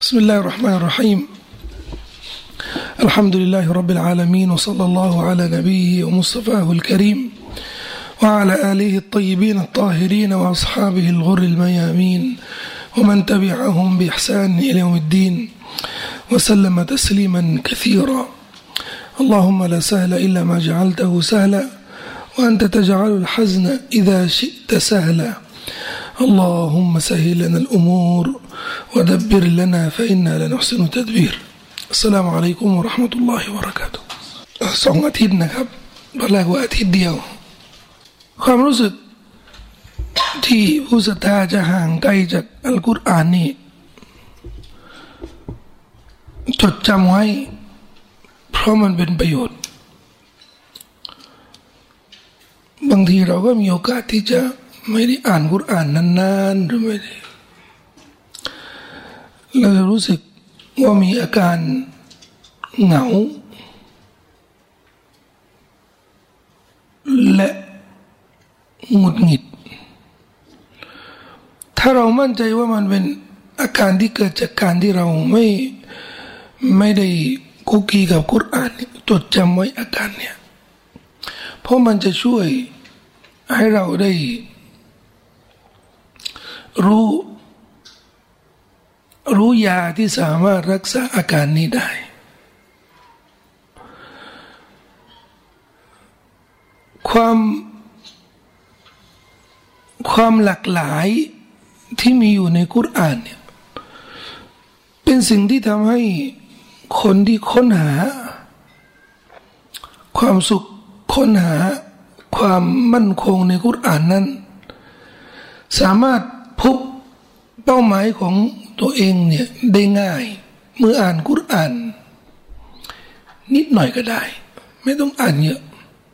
بسم الله الرحمن الرحيم الحمد لله رب العالمين وصلى الله على نبيه ومصطفاه الكريم وعلى آله الطيبين الطاهرين وأصحابه الغر الميامين ومن تبعهم بإحسان إلى يوم الدين وسلم تسليما كثيرا اللهم لا سهل إلا ما جعلته سهلا وأنت تجعل الحزن إذا شئت سهلا اللهم سهل لنا الأمور ودبر لنا فإنا لنحسن التدبير السلام عليكم ورحمة الله وبركاته 2 อาทิตย์นะครับตอนแรกว่าอาทิตย์เดียวความรู้สึกที่ผู้ศรัทธาจะห่างไกลจากอัลกุรอานนี่จดจำไว้เพราะมันเป็นประโยชน์บางทีเราก็มีโอกาสที่จะไม่ได้อ่านกุรอานนานๆหรือไม่ได้เราจะรู้สึกว่ามีอาการเหงาและหงุดหงิดถ้าเรามั่นใจว่ามันเป็นอาการที่เกิดจากการที่เราไม่ได้คุกคีกับกุรอานจดจำไว้อาการเนี่ยเพราะมันจะช่วยให้เราได้รู้ยาที่สามารถรักษาอาการนี้ได้ความหลากหลายที่มีอยู่ในกุรอานเนี่ยเป็นสิ่งที่ทำให้คนที่ค้นหาความสุขค้นหาความมั่นคงในกุรอานนั้นสามารถพบเป้าหมายของตัวเองเนี่ยได้ง่ายเมื่ออ่านกุรอานนิดหน่อยก็ได้ไม่ต้องอ่านเยอะ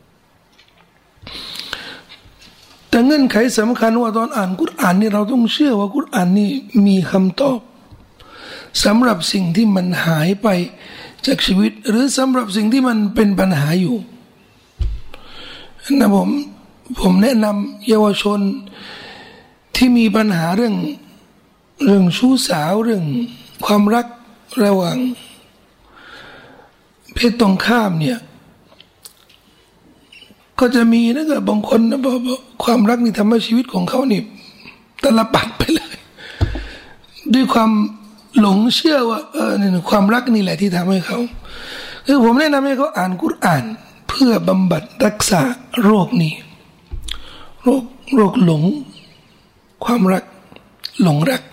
แต่เงื่อนไขสำคัญว่าตอนอ่านกุรอานนี่เราต้องเชื่อว่ากุรอานนี่มีคำตอบสำหรับสิ่งที่มันหายไปจากชีวิตหรือสำหรับสิ่งที่มันเป็นปัญหาอยู่นะผมแนะนำเยาวชนที่มีปัญหาเรื่องชู้สาวเรื่องความรักระหว่างเพศตรงข้ามเนี่ยก็จะมีนะก็บางคนนะบอกความรักนี่ทำให้ชีวิตของเขานี่ตลปัดไปเลยด้วยความหลงเชื่อว่านี่ความรักนี่แหละที่ทำให้เขาคือผมแนะนำให้เขาอ่านกุรอานเพื่อบำบัดรักษาโรคนี้โรคหลงความรักหลงรัก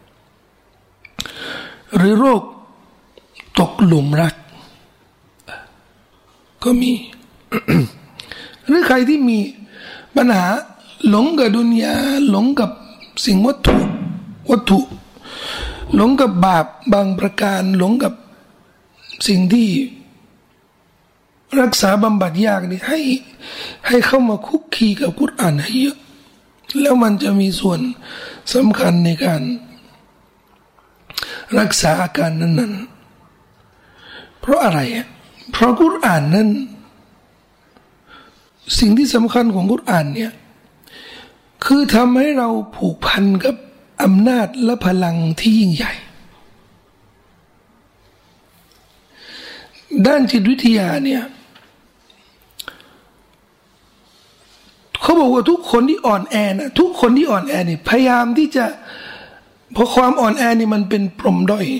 หรือโรคตกหลุมรักก็มี หรือใครที่มีปัญหาหลงกับดุนยาหลงกับสิ่งวัตถุหลงกับบาปบางประการหลงกับสิ่งที่รักษาบำบัดยากนี่ให้เข้ามาคุกคีกับกุรอานให้เยอะแล้วมันจะมีส่วนสำคัญในการรักษาอาการนั้นเพราะอะไรเพราะกุรอานนั้นสิ่งที่สำคัญของกุรอานเนี่ยคือทำให้เราผูกพันกับอำนาจและพลังที่ยิ่งใหญ่ด้านจิตวิทยาเนี่ยเขาบอกว่าทุกคนที่อ่อนแอนะทุกคนที่อ่อนแอนี่พยายามที่จะเพราะความอ่อนแอนี่มันเป็นปมด้อย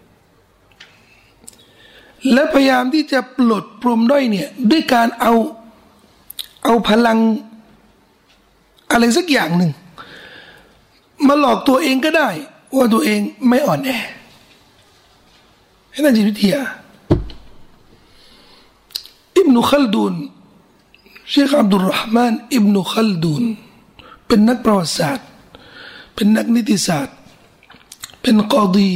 และพยายามที่จะปลดปมด้อยเนี่ยด้วยการเอาพลังอะไรสักอย่างหนึ่งมาหลอกตัวเองก็ได้ว่าตัวเองไม่อ่อนแอนั่นจิตวิทยาอิบนุคัลดูนเชคอับดุลรอห์มานอิบนุคัลดูนเป็นนักประวัติศาสตร์เป็นนักนิติศาสตร์เป็นกอดี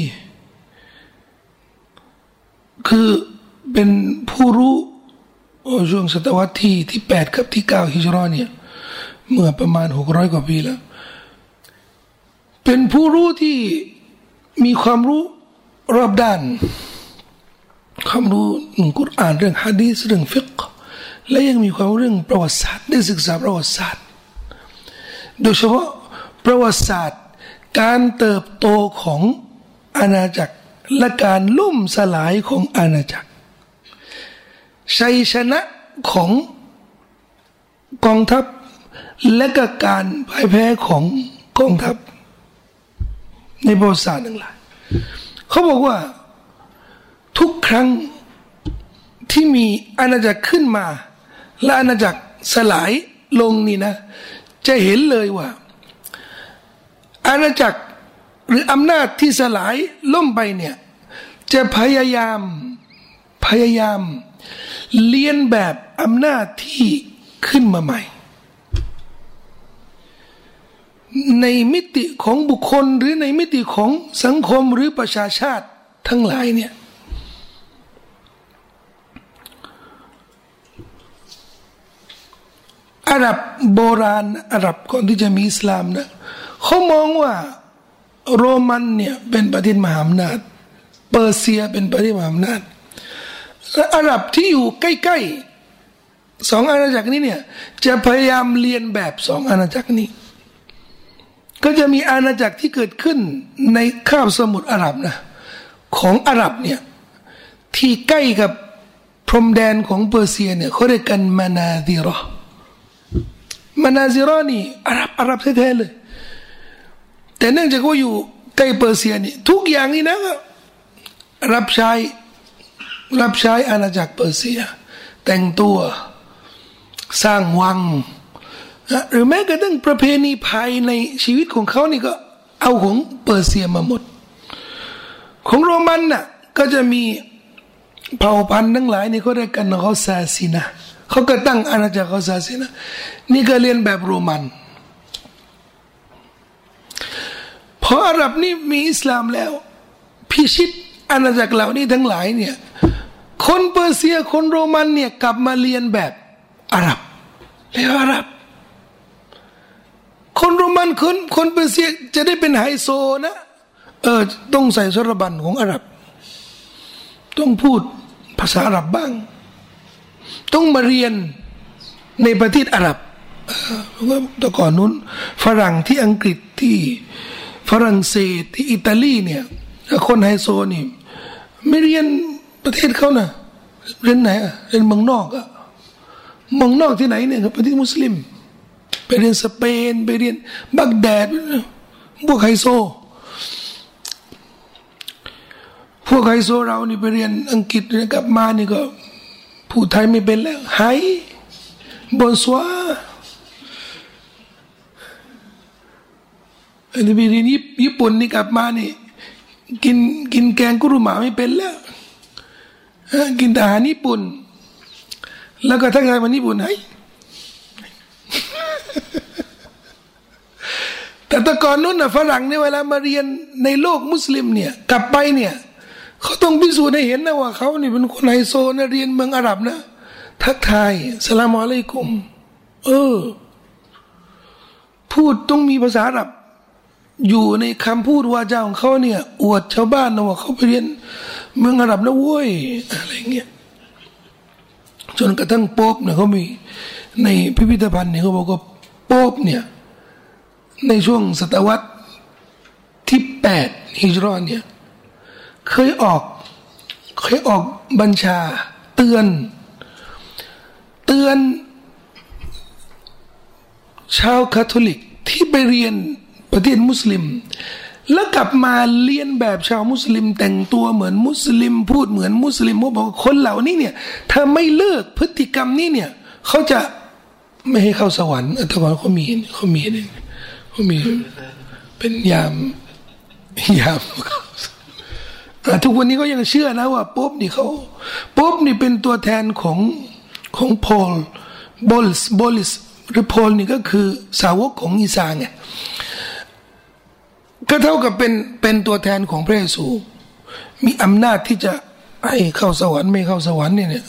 คือเป็นผู้รู้ช่วงศตวรรษที่8กับที่9ฮิจเราะห์เนี่ยเมื่อประมาณ600กว่าปีแล้วเป็นผู้รู้ที่มีความรู้รอบด้านความรู้เรื่องกุรอานเรื่องหะดีษเรื่องฟิกห์และยังมีความรู้เรื่องประวัติศาสตร์ได้ศึกษาประวัติศาสตร์โดยเฉพาะประวัติศาสตร์การเติบโตของอาณาจักรและการล่มสลายของอาณาจักรชัยชนะของกองทัพและก็การพ่ายแพ้ของกองทัพในประวัติศาสตร์ทั้งหลายเขาบอกว่าทุกครั้งที่มีอาณาจักรขึ้นมาและอาณาจักรสลายลงนี่นะจะเห็นเลยว่าอาณาจักรหรืออำนาจที่สลายล่มไปเนี่ยจะพยายามเลียนแบบอำนาจที่ขึ้นมาใหม่ในมิติของบุคคลหรือในมิติของสังคมหรือประชาชาติทั้งหลายเนี่ยอาหรับโบราณอาหรับก่อนที่จะมีอิสลามนะเขามองว่าโรมันเนี่ยเป็นประเทศมหาอำนาจเปอร์เซียเป็นประเทศมหาอำนาจและอาหรับที่อยู่ใกล้ๆสองอาณาจักรนี้เนี่ยจะพยายามเลียนแบบสองอาณาจักรนี้ก็จะมีอาณาจักรที่เกิดขึ้นในคาบสมุทรอาหรับนะของอาหรับเนี่ยที่ใกล้กับพรมแดนของเปอร์เซียเนี่ยเขาเรียกกันมานาซิรอนี่อาหรับแท้ๆเลยแต่เนื่องจากว่าอยู่ใกล้เปอร์เซียนี่ทุกอย่างนี่นะรับใช้อาณาจักรเปอร์เซียแต่งตัวสร้างวังหรือแม้กระทั่งประเพณีภายในชีวิตของเขานี่ก็เอาของเปอร์เซียมาหมดของโรมันน่ะก็จะมีเผ่าพันธุ์ทั้งหลายนี่เขาเรียกกันกอซาซินะเขาก็ตั้งอาณาจักรกอซาซินะนี่ก็เรียนแบบโรมันพออาหรับนี่มีอิสลามแล้วพิชิตอาณาจักรเหล่านี้ทั้งหลายเนี่ยคนเปอร์เซียคนโรมันเนี่ยกลับมาเรียนแบบอาหรับแล้วอาหรับคนโรมันคนเปอร์เซียจะได้เป็นไฮโซนะต้องใส่สรบันของอาหรับต้องพูดภาษาอาหรับบ้างต้องมาเรียนในประเทศอาหรับเพราะว่าแต่ก่อนนู้นฝรั่งที่อังกฤษที่ฝรั่งเศสที่อิตาลีเนี่ยคนไฮโซนี่ไม่เรียนประเทศเขานะเรียนไหนเรียนเมืองนอกเมืองนอกที่ไหนเนี่ยประเทศมุสลิมไปเรียนสเปนไปเรียนบักแดดพวกไฮโซเรานี่ไปเรียนอังกฤษกลับมานี่ก็พูดไทยไม่เป็นแล้วไฮบอนสวาอันนี้ไปเรียนญี่ปุ่นนี่กลับมานี่กินแกงกุรุมาไม่เป็นแล้วกินอาหารญี่ปุ่นแล้วก็ทักทายมันญี่ปุ่นไฮแต่ตะก่อนนู้นนะฝรั่งเนี่ยเวลามาเรียนในโลกมุสลิมเนี่ยกลับไปเนี่ยเขาต้องพิสูจน์ให้เห็นนะว่าเขานี่เป็นคนไฮโซนะเรียนเมืองอาหรับนะทักทายสลามอะลัยกุมพูดต้องมีภาษาอาหรับอยู่ในคำพูดวาจาของเขาเนี่ยอวดชาวบ้านนะว่าเขาไปเรียนเมืองอาหรับนะเว้ยอะไรเงี้ยจนกระทั่งโป๊ปเนี่ยเขามีในพิพิธภัณฑ์เนี่ยเขาบอกว่าโป๊ปเนี่ยในช่วงศตวรรษที่8ฮิจเราะห์เนี่ยเคยออกบัญชาเตือนชาวคาทอลิกที่ไปเรียนประเทศมุสลิมแล้วกลับมาเรียนแบบชาวมุสลิมแต่งตัวเหมือนมุสลิมพูดเหมือนมุสลิมเขาบอกคนเหล่านี้เนี่ยถ้าไม่เลิกพฤติกรรมนี้เนี่ยเขาจะไม่ให้เข้าสวรรค์แต่ว่าเขามีเป็นยามทุกวันนี้ก็ยังเชื่อนะว่าโป๊ปนี่เป็นตัวแทนของพอลบอลิสหรือพอลนี่ก็คือสาวกของอีสาไงก็เท่ากับเป็นตัวแทนของพระเยซูมีอำนาจที่จะให้เข้าสวรรค์ไม่เข้าสวรรค์เนี่ย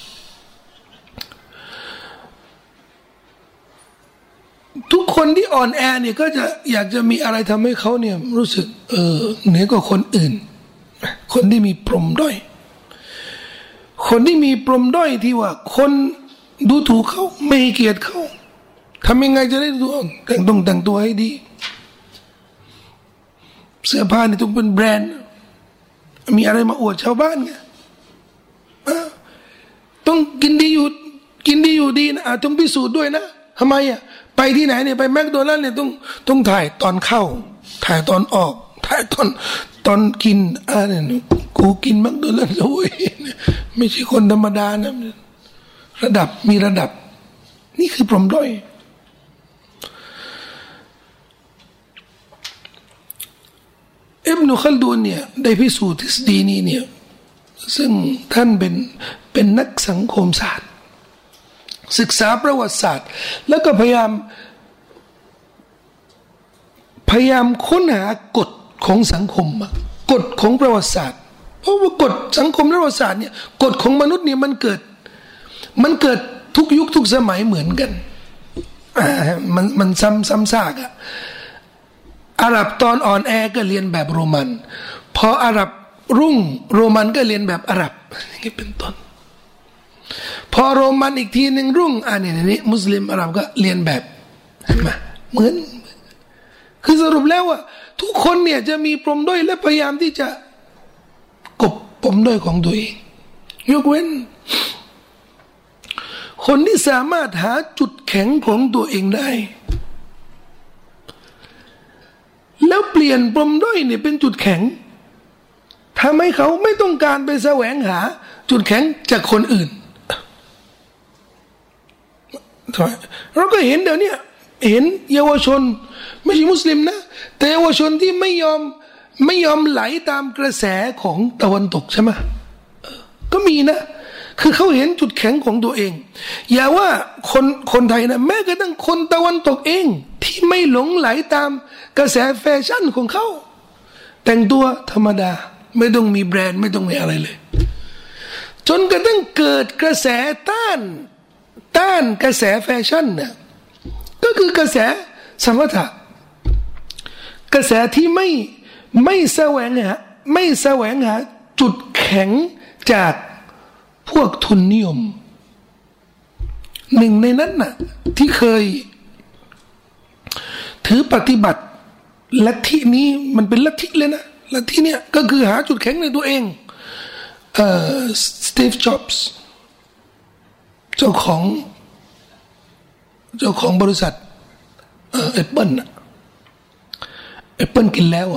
ทุกคนที่อ่อนแอเนี่ยก็จะอยากจะมีอะไรทำให้เขาเนี่ยรู้สึกเหนือกว่าคนอื่นคนที่มีปมด้อยคนที่มีปมด้อยที่ว่าคนดูถูกเขาไม่ให้เกียรติเขาทำยังไงจะได้ดูแต่งตัวให้ดีเสื้อผ้านี่ต้องเป็นแบรนด์มีอะไรมาอวดชาวบ้านไงต้องกินดีอยู่ดีนะต้องพิสูจน์ด้วยนะทำไมไปที่ไหนเนี่ยไปแมคโดนัลด์เนี่ยต้องถ่ายตอนเข้าถ่ายตอนออกถ่ายตอนกินเนี่ยกูกินแมคโดนัลด์โว้ยไม่ใช่คนธรรมดานะมีระดับนี่คือปลอมด้อยอิบนุคัลดูนเนี่ยได้พิสูจน์ทฤษฎีนี้เนี่ยซึ่งท่านเป็นนักสังคมศาสตร์ศึกษาประวัติศาสตร์แล้วก็พยายามค้นหากฎของสังคมกฎของประวัติศาสตร์เพราะว่ากฎสังคมและประวัติศาสตร์เนี่ยกฎของมนุษย์เนี่ยมันเกิดทุกยุคทุกสมัยเหมือนกันมันซ้ำซากอาหรับตอนอ่อนแอก็เรียนแบบโรมันพออาหรับรุ่งโรมันก็เรียนแบบอาหรับอย่างนี้เป็นต้นพอโรมันอีกทีหนึ่งรุ่งนี่มุสลิมอาหรับก็เรียนแบบมาเหมือนคือสรุปแล้วว่าทุกคนเนี่ยจะมีปมด้อยและพยายามที่จะกบปมด้อยของตัวเองยกเว้นคนที่สามารถหาจุดแข็งของตัวเองได้แล้วเปลี่ยนปมด้อยเนี่ยเป็นจุดแข็งทำให้เขาไม่ต้องการไปแสวงหาจุดแข็งจากคนอื่นเราก็เห็นเดี๋ยวนี้เห็นเยาวชนไม่ใช่มุสลิมนะแต่เยาวชนที่ไม่ยอมไหลตามกระแสของตะวันตกใช่ไหมก็มีนะคือเขาเห็นจุดแข็งของตัวเองอย่าว่าคนไทยนะแม้กระทั่งคนตะวันตกเองที่ไม่หลงไหลตามกระแสแฟชั่นของเขาแต่งตัวธรรมดาไม่ต้องมีแบรนด์ไม่ต้องมีอะไรเลยจนกระทั่งเกิดกระแสต้านกระแสแฟชั่นเนี่ยก็คือกระแสสมถะกระแสที่ไม่แสวงหาจุดแข็งจากพวกทุนนิยมหนึ่งในนั้นน่ะที่เคยถือปฏิบัติลัทธินี้มันเป็นลัทธิเลยนะลัทธิเนี่ยก็คือหาจุดแข็งในตัวเองสตีฟจ็อบส์เจ้าของบริษัทแอปเปิลกินแล้ว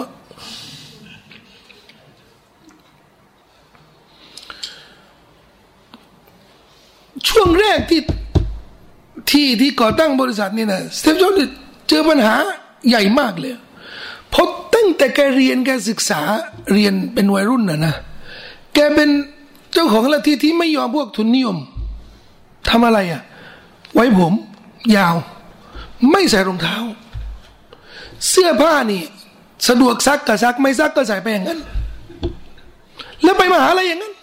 ช่วงแรกที่ก่อตั้งบริษัทนี่นะสตีฟจ็อบส์เจอปัญหาใหญ่มากเลยเพราะตั้งแต่แกเรียนแกศึกษาเรียนเป็นวัยรุ่นนะแกเป็นเจ้าของลัทธิที่ไม่ยอมพวกทุนนิยมทำอะไรไว้ผมยาวไม่ใส่รองเท้าเสื้อผ้านี่สะดวกซักก็ซักไม่ซักก็ใส่ไปอย่างนั้นแล้วไปมหาอะไรอย่างนั้น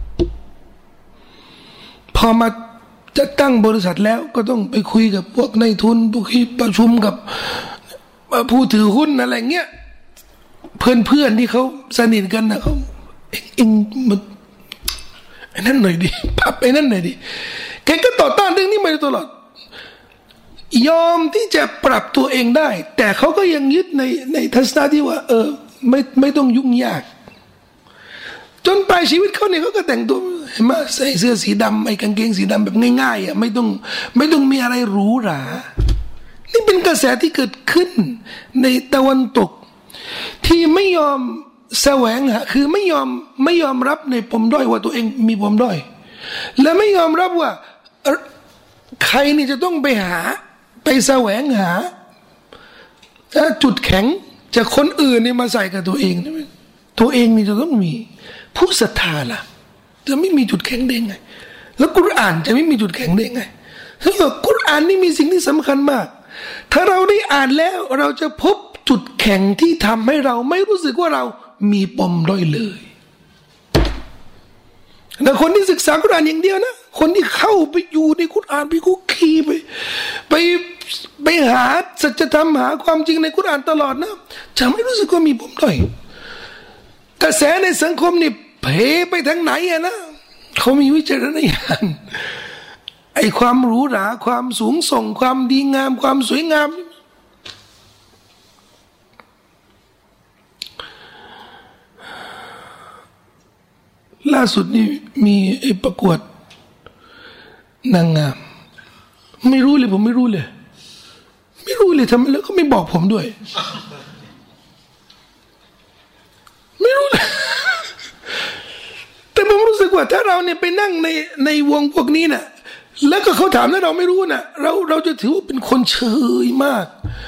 พอมาจะตั้งบริษัทแล้วก็ต้องไปคุยกับพวกนายทุนประชุมกับผู้ถือหุ้นอะไรเงี้ยเพื่อนที่เขาสนิทกันนะเขาเองมันไอ้นั่นหน่อยดิพับไอ้นั่นหน่อยดิแกก็ต่อต้านเรื่องนี้มาตลอดยอมที่จะปรับตัวเองได้แต่เขาก็ยังยึดในทัศนะที่ว่าไม่ต้องยุ่งยากจนปลายชีวิตเขาเนี่ยเขาก็แต่งตัวเห็นไหมใส่เสื้อสีดำไอ้กางเกงสีดำแบบง่ายๆไม่ต้องมีอะไรหรูหรานี่เป็นกระแสที่เกิดขึ้นในตะวันตกที่ไม่ยอมแสวงหาคือไม่ยอมรับในปมด้อยว่าตัวเองมีปมด้อยและไม่ยอมรับว่าใครนี่จะต้องไปแสวงหาจุดแข็งจากคนอื่นนี่มาใส่กับตัวเองนี่จะต้องมีผู้ศรัทธาล่ะจะไม่มีจุดแข็งได้ไงแล้วกุรอานจะไม่มีจุดแข็งได้ไงซึ่งกุรอานนี่มีสิ่งที่สำคัญมากถ้าเราได้อ่านแล้วเราจะพบจุดแข็งที่ทำให้เราไม่รู้สึกว่าเรามีปมด้อยเลยแต่คนที่ศึกษากุรอานอย่างเดียวนะคนที่เข้าไปอยู่ในกุรอานไปคุกคีไปหาสัจธรรมหาความจริงในกุรอานตลอดนะจะไม่รู้สึกว่ามีปมด้อยกระแสในสังคมนี่เพไปทางไหนนะเขามีวิจารณญาณไอ้ความหรูหราความสูงส่งความดีงามความสวยงามล่าสุดนี่มีประกวดนางงามไม่รู้เลยผมไม่รู้เลยทำไมแล้วก็ไม่บอกผมด้วยไม่รู้เลยแต่ผมรู้สึกว่าถ้าเราเนี่ยไปนั่งในวงพวกนี้น่ะแล้วก็เขาถามแล้วเราไม่รู้น่ะเราจะถือว่าเป็นคนเฉยมาก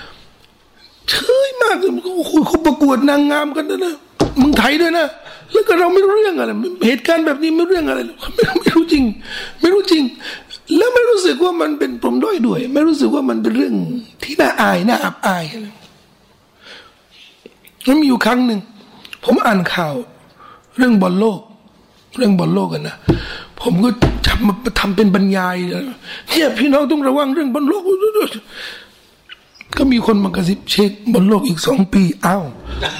โอ้โหเขาประกวดนางงามกันนะเมืองไทยด้วยนะแล้วก็เราไม่รู้เรื่องอะไรเหตุการณ์แบบนี้ไม่รู้เรื่องอะไรไม่รู้จริงแล้วไม่รู้สึกว่ามันเป็นปมด้อยด้วยไม่รู้สึกว่ามันเป็นเรื่องที่น่าอายน่าอับอายแล้วมีอยู่ครั้งหนึ่งผมอ่านข่าวเรื่องบอลโลกกันนะผมก็จับมาทำเป็นบรรยายเนี่ยพี่น้องต้องระวังเรื่องบอลโลกก็มีคนมากระซิบเช็คบอลโลกอีก2 ปีอ้าว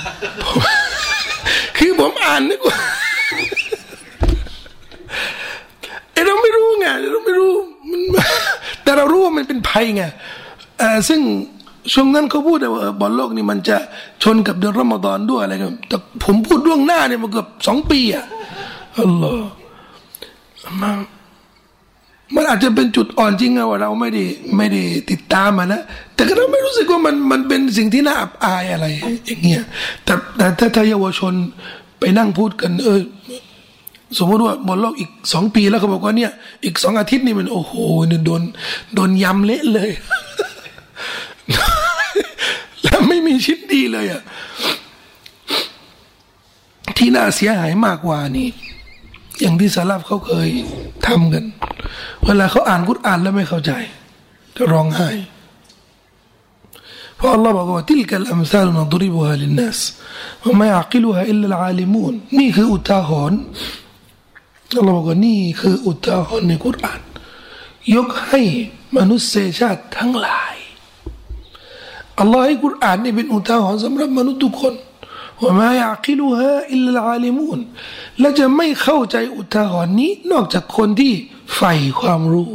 คือผมอ่านนึกว่าเราไม่รู้ไงเราไม่รู้มันแต่เรารู้ว่ามันเป็นภัยไงซึ่งช่วงนั้นเขาพูดว่าบอลโลกนี่มันจะชนกับเดือนรอมฎอนด้วยอะไรกันแต่ผมพูดล่วงหน้าเนี่ยมาเกือบ2 ปีอ่ะอัลลอฮ์มันอาจจะเป็นจุดอ่อนจริงอะว่าเราไม่ได้ติดตามมันนะแต่ก็เราไม่รู้สึกว่ามันเป็นสิ่งที่น่าอับอายอะไรอย่างเงี้ยแต่ถ้าเยาวชนไปนั่งพูดกันสมมติว่าบอลโลกอีก2 ปีแล้วเขาบอกว่าเนี่ยอีก2 อาทิตย์นี่มันโอ้โหเนี่ยโดนยำเละเลย แล้วไม่มีชิ้นดีเลยอะที่น่าเสียหายมากกว่านี่อย่างที่ซะลัฟเขาเคยทำกันเวลาเขาอ่านกุรอานแล้วไม่เข้าใจจะร้องไห้เพราะอัลลอฮ์บอกว่าทิลกัลอัมซาลนัดริบุฮาลินนัสวะมายะกิลุฮาอิลลัลอาลิมูนนี่คืออุทาหรณ์อัลลอฮ์บอกว่านี่คืออุทาหรณ์ในกุรอานยกให้มนุษยชาติทั้งหลายอัลลอฮ์ให้กุรอานนี่เป็นอุทาหรณ์สำหรับมนุษย์ทุกคนว่าไม่ยะกิลุฮาอิลลัลอาลิมูนและจะไม่เข้าใจอุทาหรณ์นี้นอกจากคนที่ใฝ่ความรู้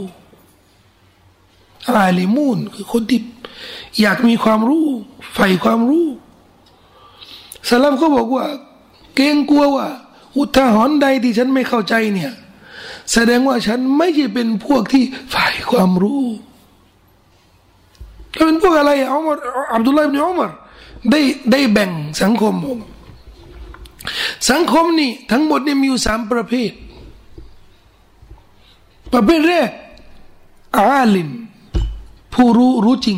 อาลิมูนคือคนที่อยากมีความรู้ใฝ่ความรู้ซะลัฟเขาบอกว่าเกรงกลัวว่าอุทาหรณ์ใดที่ฉันไม่เข้าใจเนี่ยแสดงว่าฉันไม่ใช่เป็นพวกที่ใฝ่ความรู้ถ้าเป็นพวกอะไรอับดุลลาห์อิบนุอุมัรได้แบ่งสังคมนี่ทั้งหมดเนี่ยมีอยู่3 ประเภทแรกอาลิมผู้รู้จริง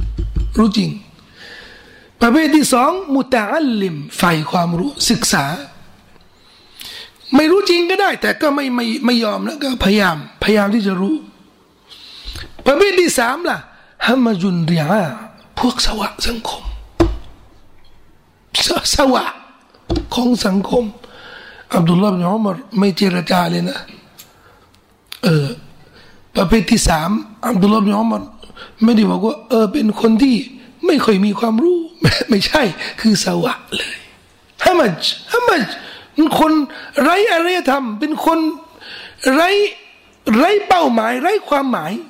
ประเภทที่2มุตะอัลลิมฝ่ายความรู้ศึกษาไม่รู้จริงก็ได้แต่ก็ไม่ยอมแล้วก็พยายามที่จะรู้ประเภทที่3ล่ะฮะมะจุนริอาพวกสวะสังคมสวะของสังคมอับดุลลาห์ อิบนุอุมัรไม่เจรจาเลยนะประเภทที่3อับดุลลาห์ อิบนุอุมัรไม่ได้บอกว่าเป็นคนที่ไม่ค่อยมีความรู้ไม่ใช่คือสวะเลยฮะมัจเป็นคนไร้อารยธรรมเป็นคนไร้เป้าหมายไร้ความหมาย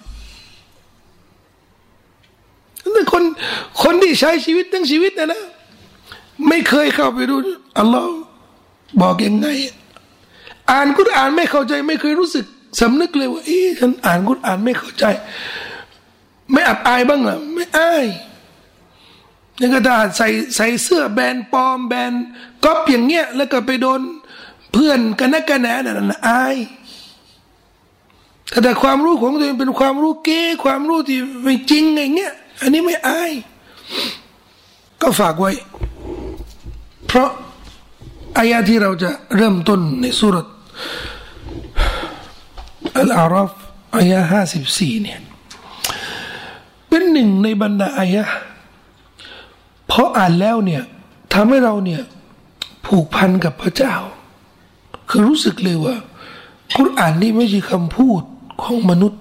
นั่นคนที่ใช้ชีวิตทั้งชีวิตนะไม่เคยเข้าไปดูอัลลอฮ์บอกยังไงอ่านกุรอานไม่เข้าใจไม่เคยรู้สึกสำนึกเลยว่าฉันอ่านกุรอานไม่เข้าใจไม่อับอายบ้างเหรอไม่อายยังก็ถ้าใส่เสื้อแบรนด์ปลอมแบรนด์ก๊อปอย่างเงี้ยแล้วก็ไปโดนเพื่อนกันนักกันแหนนั่นอายแต่ความรู้ของตัวเองเป็นความรู้เก้ความรู้ที่ไม่จริงไงเงี้ยอันนี้ไม่อายก็ฝากไว้เพราะอายะที่เราจะเริ่มต้นในสุรษอัลอาราฟอายะ54เนี่ยเป็นหนึ่งในบรรดาอายะเพราะอ่านแล้วเนี่ยทำให้เราเนี่ยผูกพันกับพระเจ้าคือรู้สึกเลยว่ากุรอานนี่ไม่ใช่คำพูดของมนุษย์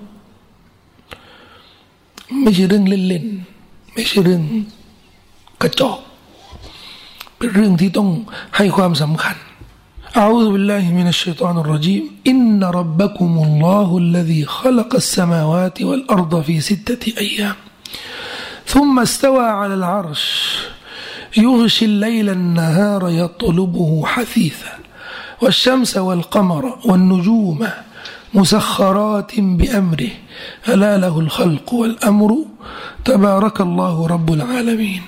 ไม่ใช่เรื่องเล่นๆไม่ใช่เรื่องกระจอกเป็นเรื่องที่ต้องให้ความสำคัญأعوذ بالله من الشيطان الرجيم إن ربكم الله الذي خلق السماوات والأرض في 6 أيام ثم استوى على العرش يغشي الليل النهار يطلبه حثيثا والشمس والقمر والنجوم مسخرات بأمره ألا له الخلق والأمر تبارك الله رب العالمين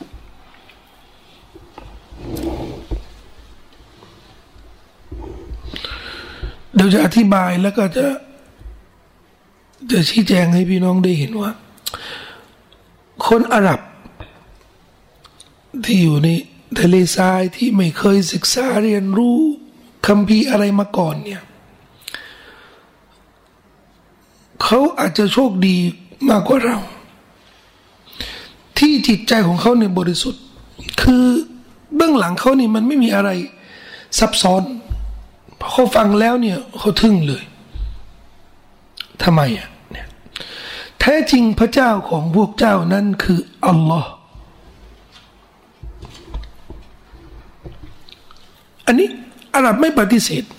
เดี๋ยวจะอธิบายแล้วก็จะชี้แจงให้พี่น้องได้เห็นว่าคนอาหรับที่อยู่ในทะเลทรายที่ไม่เคยศึกษาเรียนรู้คัมภีร์อะไรมาก่อนเนี่ยเขาอาจจะโชคดีมากกว่าเราที่จิตใจของเขาเนี่ยบริสุทธิ์คือเบื้องหลังเขานี่มันไม่มีอะไรซับซ้อนพอเขาฟังแล้วเนี่ยเขาทึ่งเลยทำไมอ่ะเนี่ยแท้จริงพระเจ้าของพวกเจ้านั้นคืออัลลอฮ์อันนี้อาหรับไม่ปฏิเสธ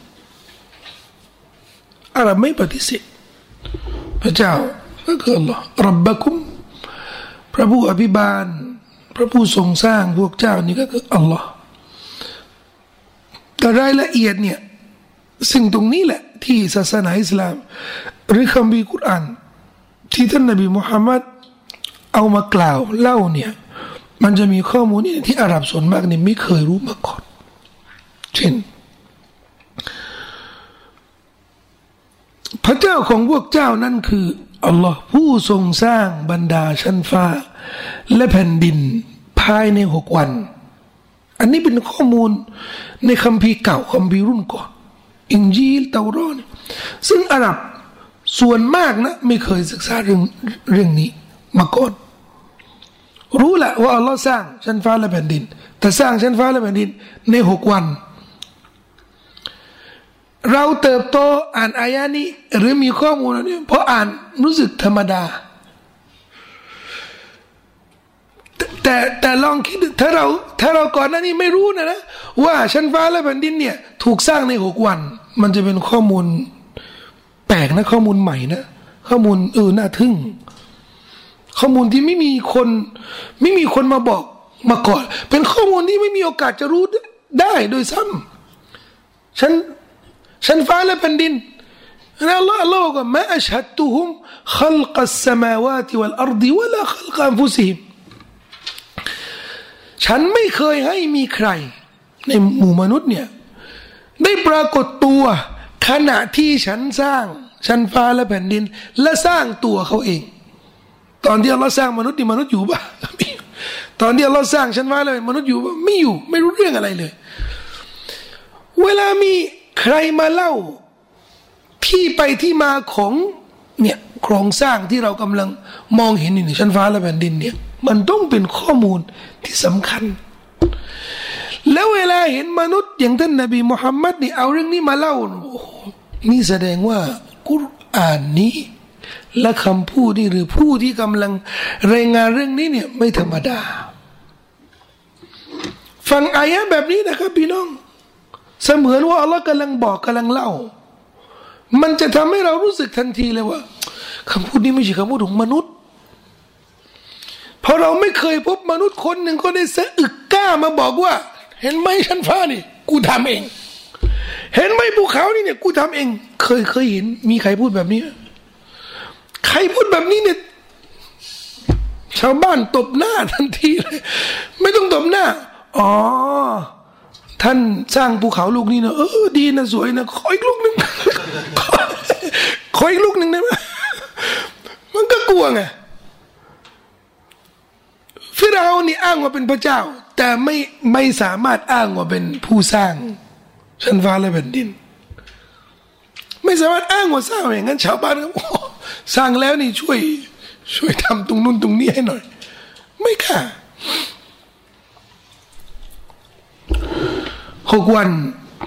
อาหรับไม่ปฏิเสธพระเจ้าก็คืออัลลอฮ์รับบะกุมพระผู้อภิบาลพระผู้ทรงสร้างพวกเจ้านี่ก็คืออัลลอฮ์แต่รายละเอียดเนี่ยสิ่งตรงนี้แหละที่ศาสนาอิสลามหรือคัมภีร์กุรอานที่ท่านนบีมุฮัมมัดเอามากล่าวเล่าเนี่ยมันจะมีข้อมูลนี่ที่อาหรับส่วนมากนี่ไม่เคยรู้มาก่อนเช่นพระเจ้าของพวกเจ้านั่นคืออัลลอฮ์ผู้ทรงสร้างบรรดาชั้นฟ้าและแผ่นดินภายใน6 วันอันนี้เป็นข้อมูลในคัมภีร์เก่าคัมภีร์รุ่นก่อนอินจีลเตารอดซึ่งอาหรับส่วนมากนะไม่เคยศึกษาเรื่องนี้มาก่อนรู้แหละว่าอัลลอฮ์สร้างชั้นฟ้าและแผ่นดินแต่สร้างชั้นฟ้าและแผ่นดินใน6 วันเราเติบโตอ่านอายะนี้หรือมีข้อมูลนี้เพราะอ่านรู้สึกธรรมดาแต่ลองคิดถ้าเราก่อนหน้านี้ไม่รู้นะว่าชั้นฟ้าและแผ่นดินเนี่ยถูกสร้างใน6 วันมันจะเป็นข้อมูลแปลกนะข้อมูลใหม่นะข้อมูลน่าทึ่งข้อมูลที่ไม่มีคนมาบอกมาก่อนเป็นข้อมูลที่ไม่มีโอกาสจะรู้ได้โดยซ้ำชั้นฟ้าและแผ่นดินอัลลอฮ์ก็มาอัชฮัดตุฮุมขัลกัสสมาวาติวัลอัรฎิวะลาขัลกะอันฟุซิฮิมฉันไม่เคยให้มีใครในหมู่มนุษย์เนี่ยได้ปรากฏตัวขณะที่ฉันสร้างชั้นฟ้าและแผ่นดินและสร้างตัวเขาเองตอนที่อัลลอฮ์สร้างมนุษย์นี่มนุษย์อยู่ป่ะตอนที่อัลลอฮ์สร้างชั้นฟ้าและมนุษย์อยู่ป่ะไม่อยู่ไม่รู้เรื่องอะไรเลยเวลามีใครมาเล่าที่ไปที่มาของเนี่ยโครงสร้างที่เรากำลังมองเห็นอยู่ในชั้นฟ้าและแผ่นดินเนี่ยมันต้องเป็นข้อมูลที่สำคัญแล้วเวลาเห็นมนุษย์อย่างท่านนบีมุฮัมมัดนี่เอาเรื่องนี้มาเล่านี่แสดงว่ากุรอานนี้และคำพูดนี่หรือผู้ที่กำลังรายงานเรื่องนี้เนี่ยไม่ธรรมดาฟังอายะแบบนี้นะครับพี่น้องเสมือนว่าอัลลอฮ์กำลังบอกกำลังเล่ามันจะทำให้เรารู้สึกทันทีเลยว่าคำพูดนี้ไม่ใช่คำพูดของมนุษย์เพราะเราไม่เคยพบมนุษย์คนหนึ่งก็ได้สะอึกกล้ามาบอกว่าเห็นไหมชั้นฟ้านี่กูทำเองเห็นไหมภูเขานี่เนี่ยกูทำเองเคยเห็นมีใครพูดแบบนี้ใครพูดแบบนี้เนี่ยชาวบ้านตบหน้าทันทีเลยไม่ต้องตบหน้าอ๋อท่านสร้างภูเขาลูกนี้นะดีนะสวยนะขออีกลูกนึงขออีกลูกนึงได้ไหมมันก็กลัวไงฟิรเอานี่อ้างว่าเป็นพระเจ้าแต่ไม่สามารถอ้างว่าเป็นผู้สร้างชั้นฟ้าและแผ่นดินไม่สามารถอ้างว่าสร้างอย่างนั้นชาวบ้านก็สร้างแล้วนี่ช่วยทำตรงนู้นตรงนี้ให้หน่อยไม่ค่ะ6 วัน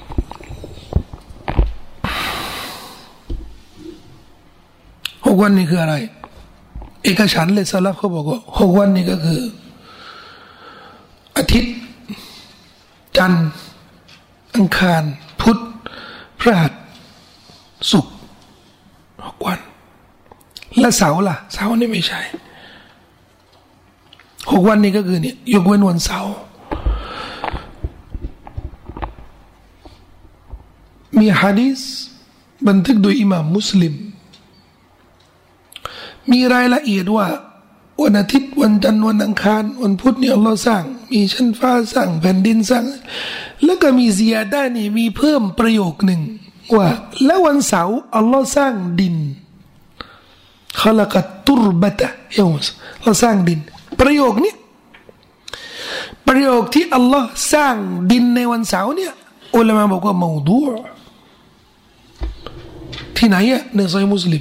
นี่คืออะไรเอกฉันท์เลยสลับเขาบอกว่า6 วันนี่ก็คืออาทิตย์จันทร์อังคารพุธพฤหัสศุกร์6 วันและเสาร์ล่ะเสาร์นี่ไม่ใช่6 วันนี่ก็คือเนี่ยยกเว้นวันเสาร์มีหะดีษบันทึกโดยอิหม่ามมุสลิมมีรายละเอียดว่าวันอาทิตย์วันจันทร์วันอังคารวันพุธนี่อัลลอฮ์สร้างมีชั้นฟ้าสร้างแผ่นดินสร้างแล้วก็มีซิยาดะห์นี่มีเพิ่มประโยคหนึ่งว่าแล้ววันเสาร์อัลลอฮ์สร้างดินขลักตุรบะตะยอมเราสร้างดินประโยคนี้ประโยคที่อัลลอฮ์สร้างดินในวันเสาร์เนี่ยอุลามะบอกว่ามูดูอ์ที่ไหนอะในซอฮีฮ์มุสลิม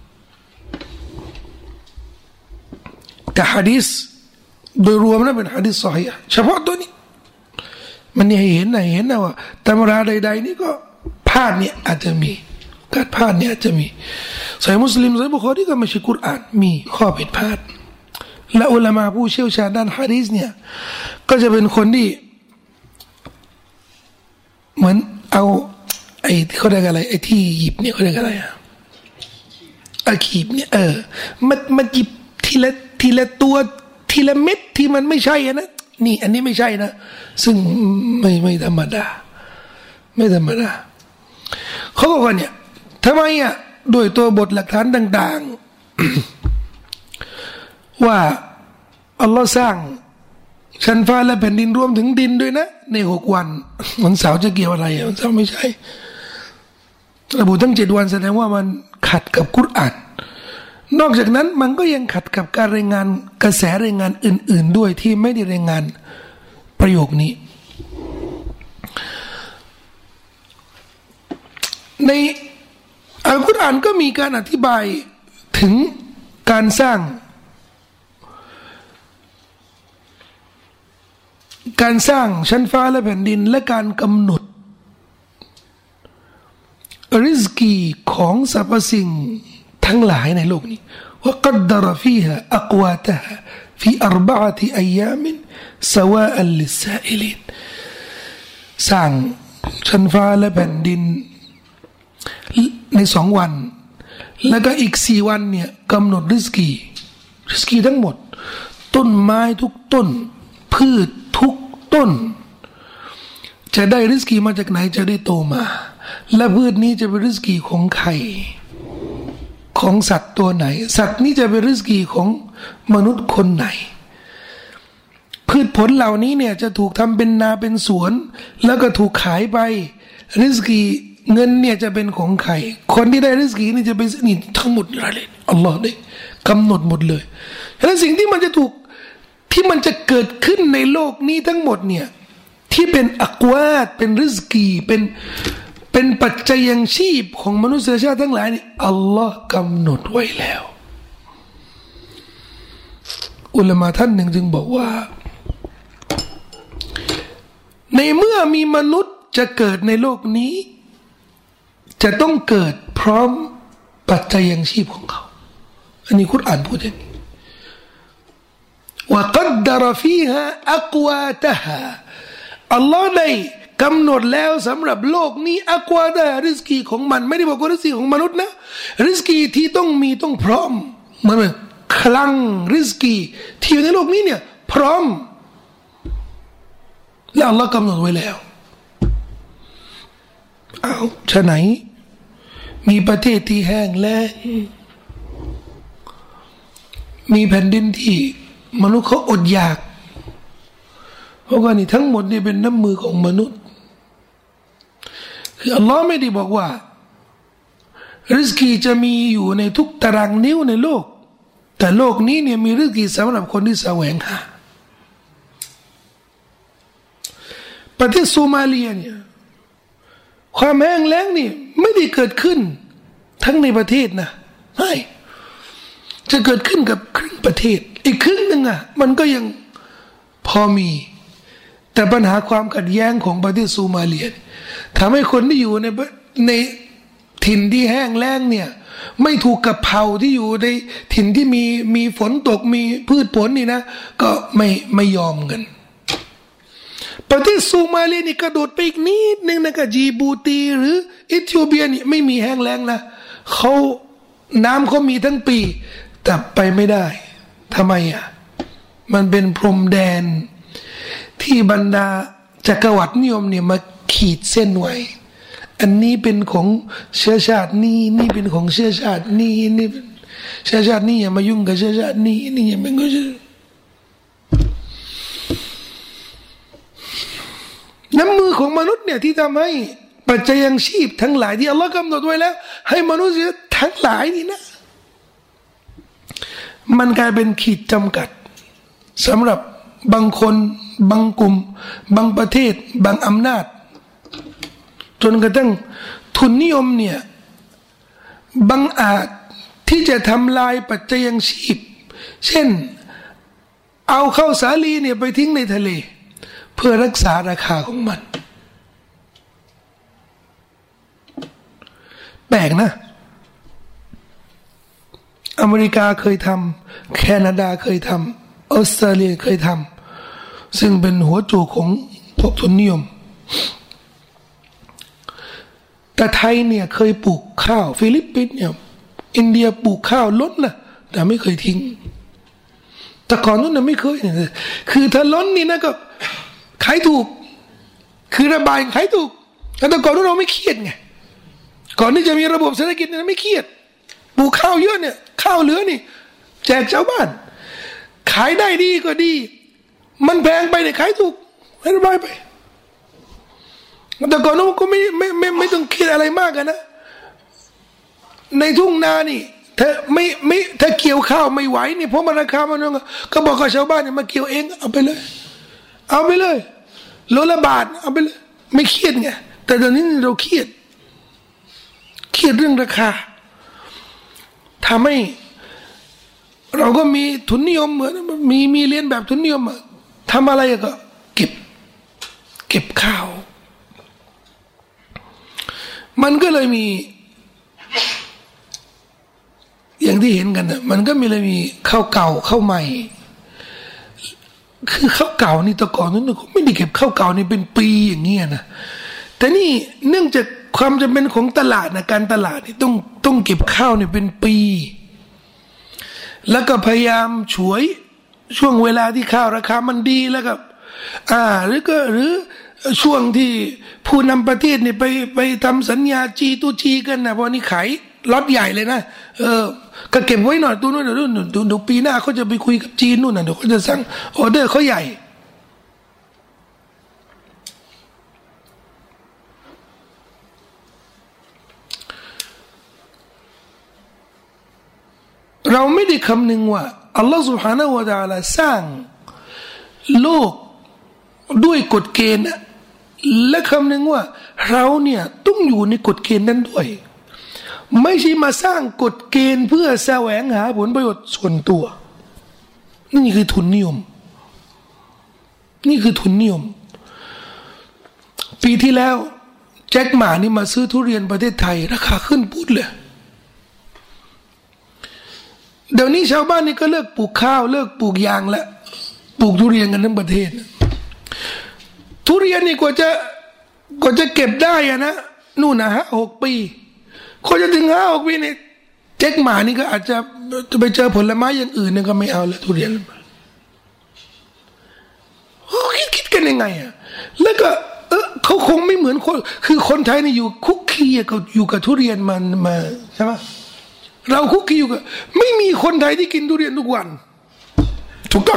แต่หะดีษโดยรวมนะเป็นหะดีษซอฮีฮ์เฉพาะตัวนี้มันให้เห็นนะว่าตำราใดๆนี่ก็พลาดเนี่ยอาจจะมีการพลาดเนี่ยอาจจะมีซอฮีฮ์มุสลิมซอฮีฮ์บุคอรีก็ไม่ใช่กุรอานมีข้อผิดพลาดและอุลามะผู้เชี่ยวชาญด้านหะดีษเนี่ยก็จะเป็นคนที่เหมือนเอาไอ้ที่เขาเรียกอะไรไอ้ที่หยิบเนี่ยเขาเรียกอะไรอะอาคีบเนี่ยมันหยิบทีละตัวทีละเม็ดที่มันไม่ใช่นะนี่อันนี้ไม่ใช่นะซึ่งไม่ธรรมดาไม่ธรรมดาเขาบอกว่าเนี่ยทำไมอ่ะโดยตัวบทหลักฐานต่างๆว่าอัลลอฮ์สร้างชั้นฟ้าและแผ่นดินรวมถึงดินด้วยนะใน6 วันวันเสาร์จะเกี่ยวอะไรวันเสาร์ไม่ใช่ระบุทั้ง7 วันแสดงว่ามันขัดกับกุรอานนอกจากนั้นมันก็ยังขัดกับการรายงานกระแสรายงานอื่นๆด้วยที่ไม่ได้รายงานประโยคนี้ในอัลกุรอานก็มีการอธิบายถึงการสร้างชั้นฟ้าและแผ่นดินและการกำหนดริสกีของสรรพสิ่งทั้งหลายในโลกนี้ว่ากัดดรฟีฮะอักวาตฮะฟี4 أيام سواء للسائلين สร้างชั้นฟ้าและแผ่นดินใน2 วันแล้วก็อีก4 วันเนี่ยกำหนดริสกีทั้งหมดต้นไม้ทุกต้นพืชทุกต้นจะได้ริสกีมาจากไหนจะได้โตมาและพืชนี้จะเป็นริสกีของใครของสัตว์ตัวไหนสัตว์นี้จะเป็นริสกีของมนุษย์คนไหนพืชผลเหล่านี้เนี่ยจะถูกทำเป็นนาเป็นสวนแล้วก็ถูกขายไปริสกีเงินเนี่ยจะเป็นของใครคนที่ได้ริสกีนี่จะเป็นนี่ทั้งหมดอะไรอัลลอฮ์ได้กำหนดหมดเลยและสิ่งที่มันจะเกิดขึ้นในโลกนี้ทั้งหมดเนี่ยที่เป็นอักวาตเป็นริสกีเป็นปัจจัยยังชีพของมนุษยชาติทั้งหลายนี่อัลลอฮ์กำหนดไว้แล้วอุลามะท่านหนึ่งจึงบอกว่าในเมื่อมีมนุษย์จะเกิดในโลกนี้จะต้องเกิดพร้อมปัจจัยยังชีพของเขาอันนี้คุรอานพูดอย่างนี้ว่ากัดดรฟีฮะอักวาตฮะอัลลอฮ์ได้กำหนดแล้วสำหรับโลกนี้อักวาตฮะริสกีของมันไม่ได้บอกว่าริสกีของมนุษย์นะริสกีที่ต้องมีต้องพร้อมเหมือนคลังริสกีที่อยู่ในโลกนี้เนี่ยพร้อมแล้วอัลลอฮ์กำหนดไว้แล้วเอาฉะไหนมีประเทศที่แห้งแล้งมีแผ่นดินที่มนุษย์เขาอดอยากเพราะว่านี่ทั้งหมดนี่เป็นน้ำมือของมนุษย์คืออัลลอฮ์ไม่ได้บอกว่าริสกีจะมีอยู่ในทุกตารางนิ้วในโลกแต่โลกนี้เนี่ยมีริสกีสำหรับคนที่แสวงหาประเทศโซมาเลียเนี่ยความแห้งแล้งนี่ไม่ได้เกิดขึ้นทั้งในประเทศนะไม่จะเกิดขึ้นกับครึ่งประเทศอีกครึ่งหนึ่งอ่ะมันก็ยังพอมีแต่ปัญหาความขัดแย้งของประเทศโซมาเลียทำให้คนที่อยู่ในถิ่นที่แห้งแล้งเนี่ยไม่ถูกกับเผ่าที่อยู่ในถิ่นที่มีฝนตกมีพืชผลนี่นะก็ไม่ยอมกันประเทศโซมาเลียนี่กระโดดไปอีกนิดนึงนะกับจีบูตีหรือเอธิโอเปียนี่ไม่มีแห้งแล้งนะน้ำเขามีทั้งปีแต่ไปไม่ได้ทำไมอ่ะมันเป็นพรมแดนที่บรรดาจักรวรรดินิยมเนี่ยมาขีดเส้นไว้อันนี้เป็นของเชื้อชาตินี้นี่เป็นของเชื้อชาตินี้นี่เชื้อชาตินี้อย่ามายุ่งกับเชื้อชาตินี้นี่อย่ามายุ่งน้ำมือของมนุษย์เนี่ยที่ทำให้ปัจจัยยังชีพทั้งหลายที่อัลลอฮ์กำหนดไว้แล้วให้มนุษย์ทั้งหลายนี่นะมันกลายเป็นขีดจำกัดสำหรับบางคนบางกลุ่มบางประเทศบางอำนาจจนกระทั่งทุนนิยมเนี่ยบังอาจที่จะทำลายปัจจัยยังชีพเช่นเอาข้าวสาลีเนี่ยไปทิ้งในทะเลเพื่อรักษาราคาของมันแปลกนะอเมริกาเคยทำแคนาดาเคยทำออสเตรเลียเคยทำซึ่งเป็นหัวโจกของพวกทุนนิยมแต่ไทยเนี่ยเคยปลูกข้าวฟิลิปปินส์เนี่ยอินเดียปลูกข้าวล้นนะแต่ไม่เคยทิ้งแต่ก่อนนู้นนะไม่เคยเนี่ยคือถ้าล้นนี่นะก็ขายถูกคือระบายขายถูกแต่ก่อนนู้นเราไม่เครียดไงก่อนที่จะมีระบบเศรษฐกิจเนี่ยไม่เครียดปลูกข้าวเยอะเนี่ยข้าวเหลือนี่แจกชาวบ้านขายได้ดีก็ดีมันแพงไปเนี่ยขายถูกให้ระบายไปแต่ก่อนนู้นก็ไม่ต้องคิดอะไรมากกันนะในทุ่งนานี่ถ้าเกี่ยวข้าวไม่ไหวนี่เพราะมันราคามันก็บอกกับชาวบ้านเนี่ยมาเกี่ยวเองเอาไปเลยโลละบาทเอาไปเลยไม่เครียดไงแต่ตอนนี้เราเครียดเรื่องราคาทำให้เราก็มีทุนนิยมเหมือนมีเรียนแบบทุนนิยมทำอะไรก็เก็บข้าวมันก็เลยมีอย่างที่เห็นกันนะมันก็มีข้าวเก่าข้าวใหม่คือข้าวเก่านี่ตะก่อนนั้นก็ไม่ได้เก็บข้าวเก่านี่เป็นปีอย่างเงี้ยนะแต่นี่เนื่องจากความจำเป็นของตลาดนะการตลาดนี่ต้องเก็บข้าวเนี่ยเป็นปีแล้วก็พยายามฉวยช่วงเวลาที่ข้าวราคามันดีแล้วก็หรือช่วงที่ผู้นำประเทศเนี่ยไปทำสัญญาG2Gกันนะเพราะนี่ขายล็อตใหญ่เลยนะก็เก็บไว้หน่อยตัวนู้นดูปีหน้าเขาจะไปคุยกับจีนนู่นนะเดี๋ยวเขาจะสั่งออเดอร์เขาใหญ่เราไม่ได้คำนึงว่าอัลลอฮฺ سبحانه และ تعالى สร้างโลกด้วยกฎเกณฑ์และคำนึงว่าเราเนี่ยต้องอยู่ในกฎเกณฑ์นั้นด้วยไม่ใช่มาสร้างกฎเกณฑ์เพื่อแสวงหาผลประโยชน์ส่วนตัวนี่คือทุนนิยมปีที่แล้วแจ็คหม่านี่มาซื้อทุเรียนประเทศไทยราคาขึ้นปุ๊บเลยเดี๋ยวนี้ชาวบ้านนี่ก็เลิกปลูกข้าวเลิกปลูกยางแล้วปลูกทุเรียนกันทั้งประเทศทุเรียนนี่กว่าจะเก็บได้อะนะนู่นนะ6 ปีคนจะถึง5-6 ปีนี่แจ็คหมานี่ก็อาจจะไปเจอผลไม้อย่างอื่นนี่ก็ไม่เอาแล้วทุเรียนคิดกันยังไงอะแล้วก็เขาคงไม่เหมือนคนคือคนไทยนี่อยู่คุกคีอยู่กับทุเรียนมันมาใช่ไหมเราคุกคีอยู่กับไม่มีคนไทยที่กินทุเรียนทุกวันถูกต้อง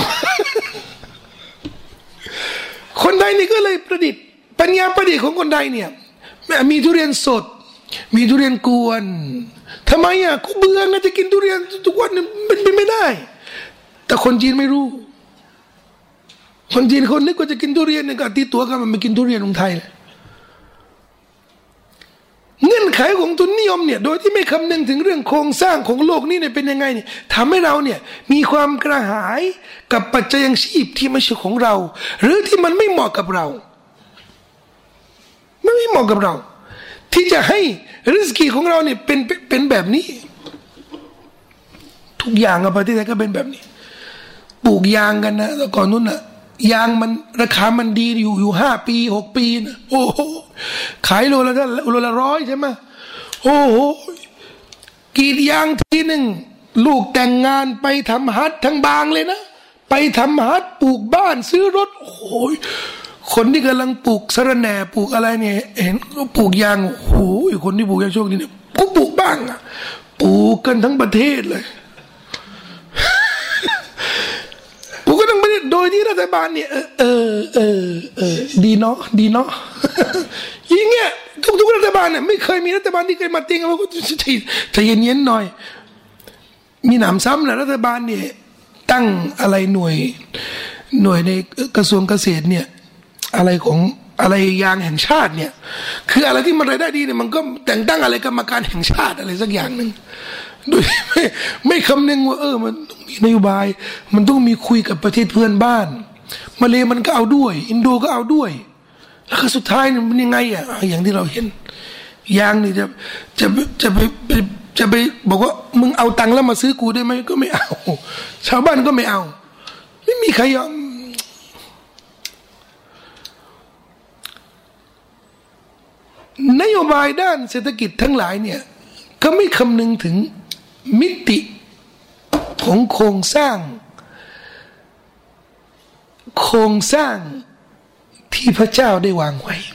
คนไทยนี่ก็เลยประดิษฐ์ปัญญาประดิษฐ์ของคนไทยเนี่ยมีทุเรียนสดมีทุเรียนกวนทำไมกูเบื่อนะจะกินทุเรียนทุกวันมันไม่ได้แต่คนจีนไม่รู้คนจีนคนนึกว่าจะกินทุเรียนเนี่ยก็ตีตัวกันมันไม่กินทุเรียนของไทยเงื่อนไขของทุนนิยมเนี่ยโดยที่ไม่คำนึงถึงเรื่องโครงสร้างของโลกนี้เนี่ยเป็นยังไงเนี่ยทำให้เราเนี่ยมีความกระหายกับปัจจัยยังชีพที่ไม่ใช่ของเราหรือที่มันไม่เหมาะกับเราไม่เหมาะกับเราที่จะให้ริสกีของเราเนี่ยเป็นแบบนี้ทุกอย่างในประเทศไทยก็เป็นแบบนี้ปลูกยางกันนะแล้วก่อนนู้นน่ะยางมันราคามันดีอยู่5 ปี6 ปีนะโอ้โหขายโลละ100ใช่ไหมโอ้โหกรีดยางทีหนึ่งลูกแต่งงานไปทำฮัจญ์ทั้งบางเลยนะไปทำฮัจญ์ปลูกบ้านซื้อรถโอ้ยคนที่กำลังปลูกสะระแหน่ปลูกอะไรเนี่ยเห็นก็ปลูกยางโอ้โหคนที่ปลูกยางโชคดีเนี่ยก็ปลูกบ้างอ่ะปลูกกันทั้งประเทศเลยปลูกกันทั้งประเทศโดยที่รัฐบาลเนี่ยดีเนาะดีเนาะอย่างเงี้ยทุกรัฐบาลเนี่ยไม่เคยมีรัฐบาลที่เคยมาติ้งว่าก็จะเย็นๆหน่อยมีหนำซ้ำแหละรัฐบาลเนี่ยตั้งอะไรหน่วยในกระทรวงเกษตรเนี่ยอะไรของอะไรยางแห่งชาติเนี่ยคืออะไรที่มันรายได้ดีเนี่ยมันก็แต่งตั้งอะไรกรรมการแห่งชาติอะไรสักอย่างหนึ่งโดยไม่คำนึงว่ามันต้องมีนโยบายมันต้องมีคุยกับประเทศเพื่อนบ้านมาเลมันก็เอาด้วยอินโดก็เอาด้วยแล้วก็สุดท้ายมันยังไงอย่างที่เราเห็นยางนี่จะไปบอกว่ามึงเอาตังค์แล้วมาซื้อกูได้ไหมก็ไม่เอาชาวบ้านก็ไม่เอาไม่มีใครยอมนโยบายด้านเศรษฐกิจทั้งหลายเนี่ยก็ไม่คำนึงถึงมิติของโครงสร้างที่พระเจ้าได้วางไว้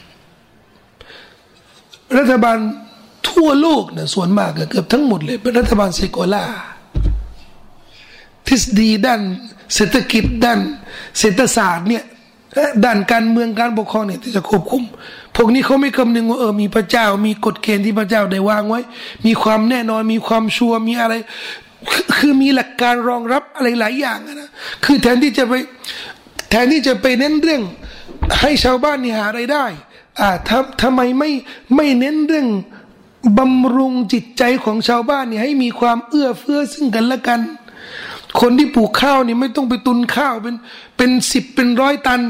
รัฐบาลทั่วโลกเนี่ยส่วนมากเกือบทั้งหมดเลยเป็นรัฐบาลเซโกลาทฤษฎีด้านเศรษฐกิจด้านเศรษฐศาสตร์เนี่ยด้านการเมืองการปกครองเนี่ยที่จะควบคุมพวกนี้เขาไม่คำนึงว่ามีพระเจ้ามีกฎเกณฑ์ที่พระเจ้าได้วางไว้มีความแน่นอนมีความชัวร์มีอะไรคือมีหลักการรองรับอะไรหลายอย่างนะคือแทนที่จะไปเน้นเรื่องให้ชาวบ้านนี่หารายได้ทำไมไม่เน้นเรื่องบำรุงจิตใจของชาวบ้านนี่ให้มีความเอื้อเฟื้อซึ่งกันและกันคนที่ปลูกข้าวนี่ไม่ต้องไปตุนข้าวเป็น10เป็น100 ตัน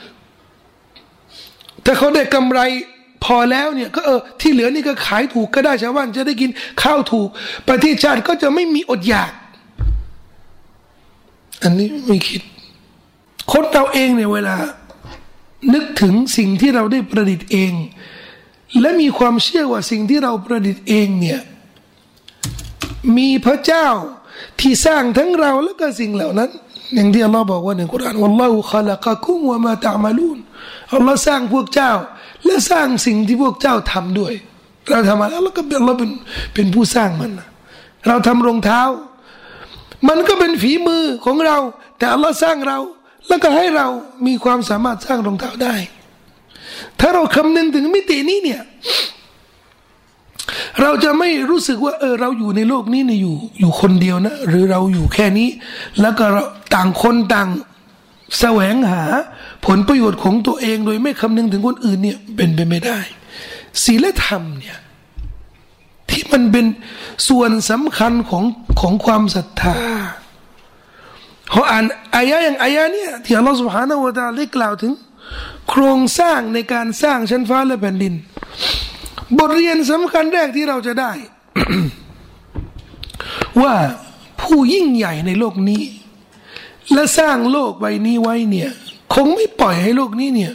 ถ้าเขาได้กำไรพอแล้วเนี่ยก็ที่เหลือนี่ก็ขายถูกก็ได้ชาวบ้านจะได้กินข้าวถูกประเทศชาติก็จะไม่มีอดอยากอันนี้ไม่คิดคนเราเองเนี่ยเวลานึกถึงสิ่งที่เราได้ประดิษฐ์เองและมีความเชื่อว่าสิ่งที่เราประดิษฐ์เองเนี่ยมีพระเจ้าที่สร้างทั้งเราและก็สิ่งเหล่านั้นอย่างที่อัลลอฮ์บอกว่าในกุรอานวัลลอฮุคอลักะกุมวะมาตะอ์มะลูนอัลลอฮ์สร้างพวกเจ้าและสร้างสิ่งที่พวกเจ้าทำด้วยเราทำอะไรแล้วก็อัลลอฮ์เป็นผู้สร้างมันเราทำรองเท้ามันก็เป็นฝีมือของเราแต่อัลลอฮ์สร้างเราแล้วก็ให้เรามีความสามารถสร้างรองเท้าได้ถ้าเราคำนึงถึงมิตินี้เนี่ยเราจะไม่รู้สึกว่าเราอยู่ในโลกนี้เนี่ยอยู่คนเดียวนะหรือเราอยู่แค่นี้แล้วก็ต่างคนต่างแสวงหาผลประโยชน์ของตัวเองโดยไม่คำนึงถึงคนอื่นเนี่ยเป็นไปไม่ได้ศีลธรรมเนี่ยที่มันเป็นส่วนสำคัญของความศรัทธาเขาอ่านอายะอย่างอายะเนี่ยที่อัลลอฮฺ سبحانه และ تعالى ได้กล่าวถึงโครงสร้างในการสร้างชั้นฟ้าและแผ่นดินบทเรียนสำคัญแรกที่เราจะได้ ว่าผู้ยิ่งใหญ่ในโลกนี้และสร้างโลกใบนี้ไว้เนี่ยคงไม่ปล่อยให้โลกนี้เนี่ย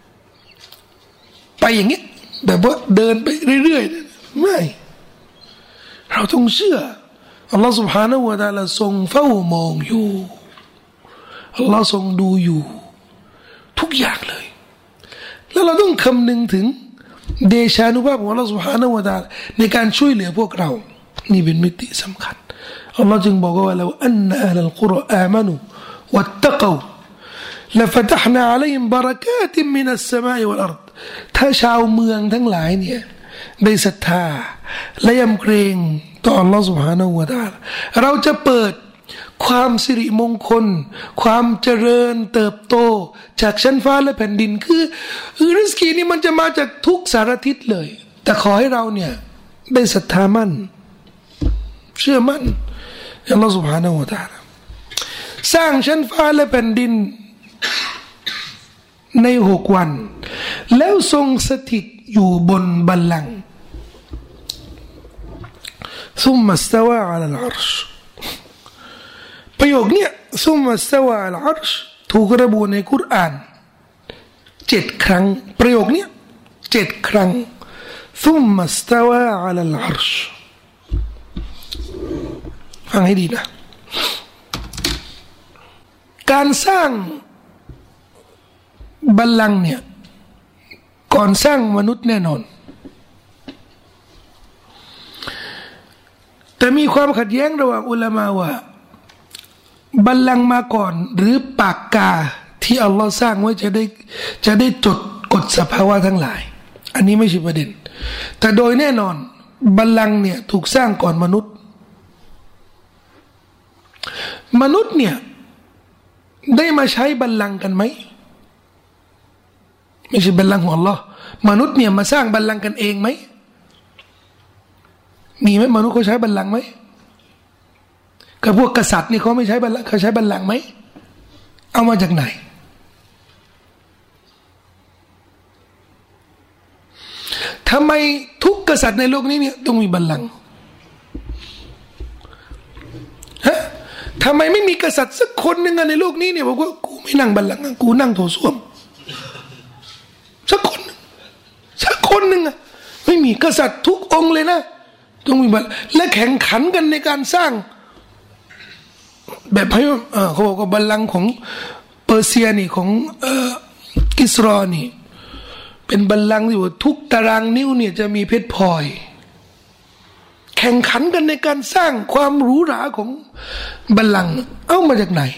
ไปอย่างนี้แบบว่าเดินไปเรื่อยๆไม่เราต้องเชื่ออัลลอฮฺ سبحانه และ تعالى ทรงเฝ้ามองอยู่อัลลอฮฺทรงดูอยู่ทุกอย่างเลยแล้วเราต้องคำนึงถึงเดชานุภาพของอัลลอฮฺ سبحانه และ تعالى ในการช่วยเหลือพวกเรานี่เป็นมิติสำคัญอัลลอฮฺจึงบอกว่าแล้วอันนะอัลลกุรอามานุวัตตะกูلفتحنا عليهم بركات من السماء والأرض ถ้าชาวเมืองทั้งหลายเนี่ยได้ศรัทธาและยำเกรงต่ออัลลอฮฺ سبحانه และ تعالى เราจะเปิดความสิริมงคลความเจริญเติบโตจากชั้นฟ้าและแผ่นดินคือริสกีนี่มันจะมาจากทุกสารทิศเลยแต่ขอให้เราเนี่ยได้ศรัทธามั่นเชื่อมั่นอัลลอฮฺ سبحانه และ تعالى สร้างชั้นฟ้าและแผ่นดินใน6 วันแล้วทรงสถิตอยู่บนบัลลังก์ ثم استوى على العرش ประโยคเนี้ย ثم استوى على العرش ถูกระบุในกุรอาน7 ครั้งประโยคเนี้ย7 ครั้ง ثم استوى على العرش ฟังให้ดีนะการสร้างบัลลังก์เนี่ยก่อนสร้างมนุษย์แน่นอนแต่มีความขัดแย้งระหว่างอุลามะว่าบัลลังก์มาก่อนหรือปากกาที่อัลลอฮ์สร้างไว้จะได้จดกฎสภาวะทั้งหลายอันนี้ไม่ใช่ประเด็นแต่โดยแน่นอนบัลลังก์เนี่ยถูกสร้างก่อนมนุษย์เนี่ยได้มาใช้บัลลังก์กันไหมไม่ใช่บัลลังก์ของอัลลอฮ์มนุษย์เนี่ยมาสร้างบัลลังก์กันเองไหมมีไหมมนุษย์เขาใช้บัลลังก์ไหมกับพวกกษัตริย์นี่เขาไม่ใช้บัลลังก์เขาใช้บัลลังก์ไหมเอามาจากไหนทำไมทุกกษัตริย์ในโลกนี้เนี่ยต้องมีบัลลังก์ฮะทำไมไม่มีกษัตริย์สักคนหนึ่งในโลกนี้เนี่ยบอกว่ากูไม่นั่งบัลลังก์กูนั่งโถส้วมสักคนหนึ่งอะไม่มีกษัตริย์ทุกองค์เลยนะต้องมีบัลลังก์และแข่งขันกันในการสร้างแบบให้เขาบอกว่าบัลลังก์ของเปอร์เซียนี่ของกิสรอนี่เป็นบัลลังก์ที่ว่าทุกตารางนิ้วเนี่ยจะมีเพชรพลอยแข่งขันกันในการสร้างความหรูหราของบัลลังก์เอามาจากไหน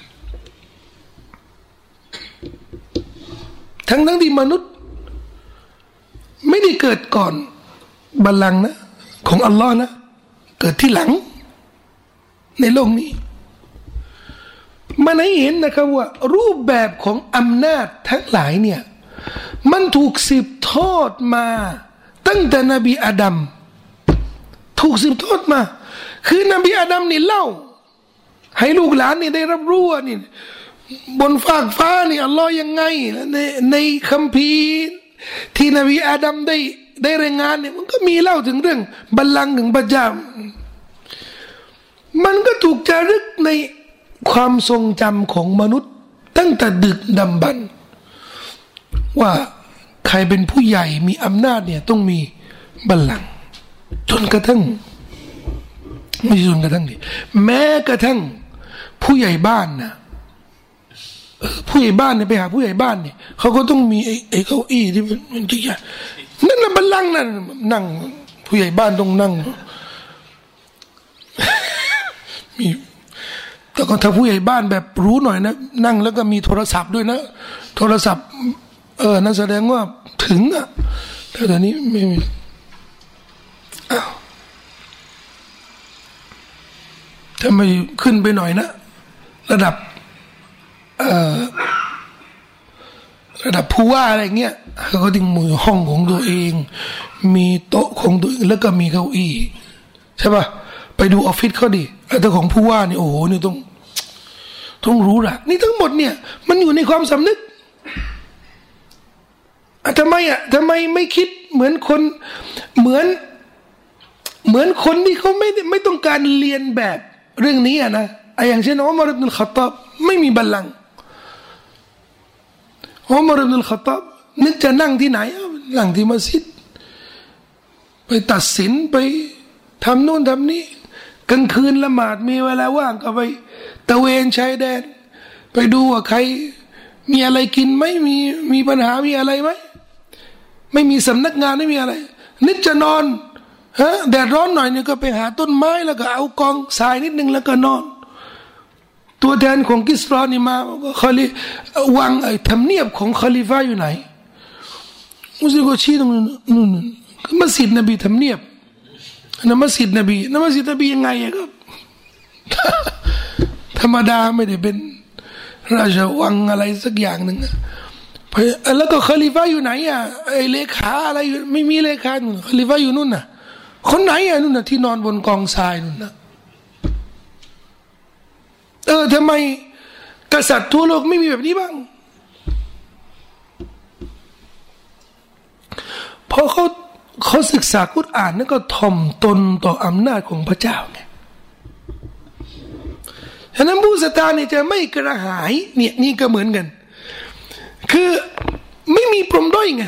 ทั้งที่มนุษย์ไม่ได้เกิดก่อนบัลลังก์นะของอัลลอฮ์นะเกิดที่หลังในโลกนี้มันให้เห็นนะครับว่ารูปแบบของอำนาจทั้งหลายเนี่ยมันถูกสืบทอดมาตั้งแต่นบีอาดัมถูกสืบทอดมาคือนบีอาดัมนี่เล่าให้ลูกหลานนี่ได้รับรู้ว่านี่บนฟากฟ้านี่อัลลอฮ์ยังไงในคัมภีร์ที่นบีอาดัมได้รายงานเนี่ยมันก็มีเล่าถึงเรื่องบัลลังก์ของพระเจ้ามันก็ถูกจารึกในความทรงจำของมนุษย์ตั้งแต่ดึกดำบรรพ์ว่าใครเป็นผู้ใหญ่มีอำนาจเนี่ยต้องมีบัลลังก์จนกระทั่งไม่ใช่จนกระทั่งดิแม้กระทั่งผู้ใหญ่บ้านนะผู้ใหญ่บ้านเนี่ยไปหาผู้ใหญ่บ้านเนี่ยเขาก็ต้องมีไอ้เก้าอี้ที่มันใหญ่นั่นแหละบัลลังก์นั่นนั่งผู้ใหญ่บ้านต้องนั่งมีแต่ก็ถ้าผู้ใหญ่บ้านแบบรู้หน่อยนะนั่งแล้วก็มีโทรศัพท์ด้วยนะโทรศัพท์นั่นแสดงว่าถึงอ่ะแต่ตอนนี้ไม่มีอ้าวถ้าไม่ขึ้นไปหน่อยนะระดับผู้ว่าอะไรเงี้ยเขาก็ต้องมีห้องของตัวเองมีโต๊ะของตัวเองแล้วก็มีเก้าอี้ใช่ป่ะไปดูออฟฟิศเขาดิแต่ของผู้ว่านี่โอ้โหนี่ต้องรู้ละนี่ทั้งหมดเนี่ยมันอยู่ในความสำนึกทำไมไม่คิดเหมือนคนเหมือนคนที่เขาไม่ต้องการเรียนแบบเรื่องนี้นะอย่างเช่นอุมัร อิบนุล ค็อฏฏอบไม่มีบัลลังก์อุมัร อิบนุล ค็อฏฏอบนึกจะนั่งที่ไหนนั่งที่มัสยิดไปตัดสินไปทำโน่นทำนี้กลางคืนละหมาดมีเวลาว่างก็ไปตะเวนชายแดนไปดูว่าใครมีอะไรกินไหมมีปัญหามีอะไรไหมไม่มีสำนักงานไม่มีอะไรนึกจะนอนแดดร้อนหน่อยเนี่ยก็ไปหาต้นไม้แล้วก็เอากองทรายนิดนึงแล้วก็นอนตัวแทนของกิสรอนี่มาคอลีวางทำเนียบของคอลิฟะอยู่ไหนมุสลิมก็ชี้ตรงนู้นมัสยิดนบีทำเนียบนะมัสยิดนบียังไงครับ ธรรมดาไม่ได้เป็นราชวังอะไรสักอย่างหนึ่งแล้วก็คอลิฟะอยู่ไหนไอ้เลขาอะไรไม่มีเลขาคอลิฟะอยู่นู่นน่ะคนไหนนู่นน่ะที่นอนบนกองทรายนู่นน่ะทำไมกษัตริย์ทั่วโลกไม่มีแบบนี้บ้างพอเขาศึกษากุรอานนั่นก็ถ่อมตนต่ออำนาจของพระเจ้าไงฉะนั้นผู้ศรัทธาเนี่ยจะไม่กระหายเนี่ยนี่ก็เหมือนกันคือไม่มีปรมด้อยไง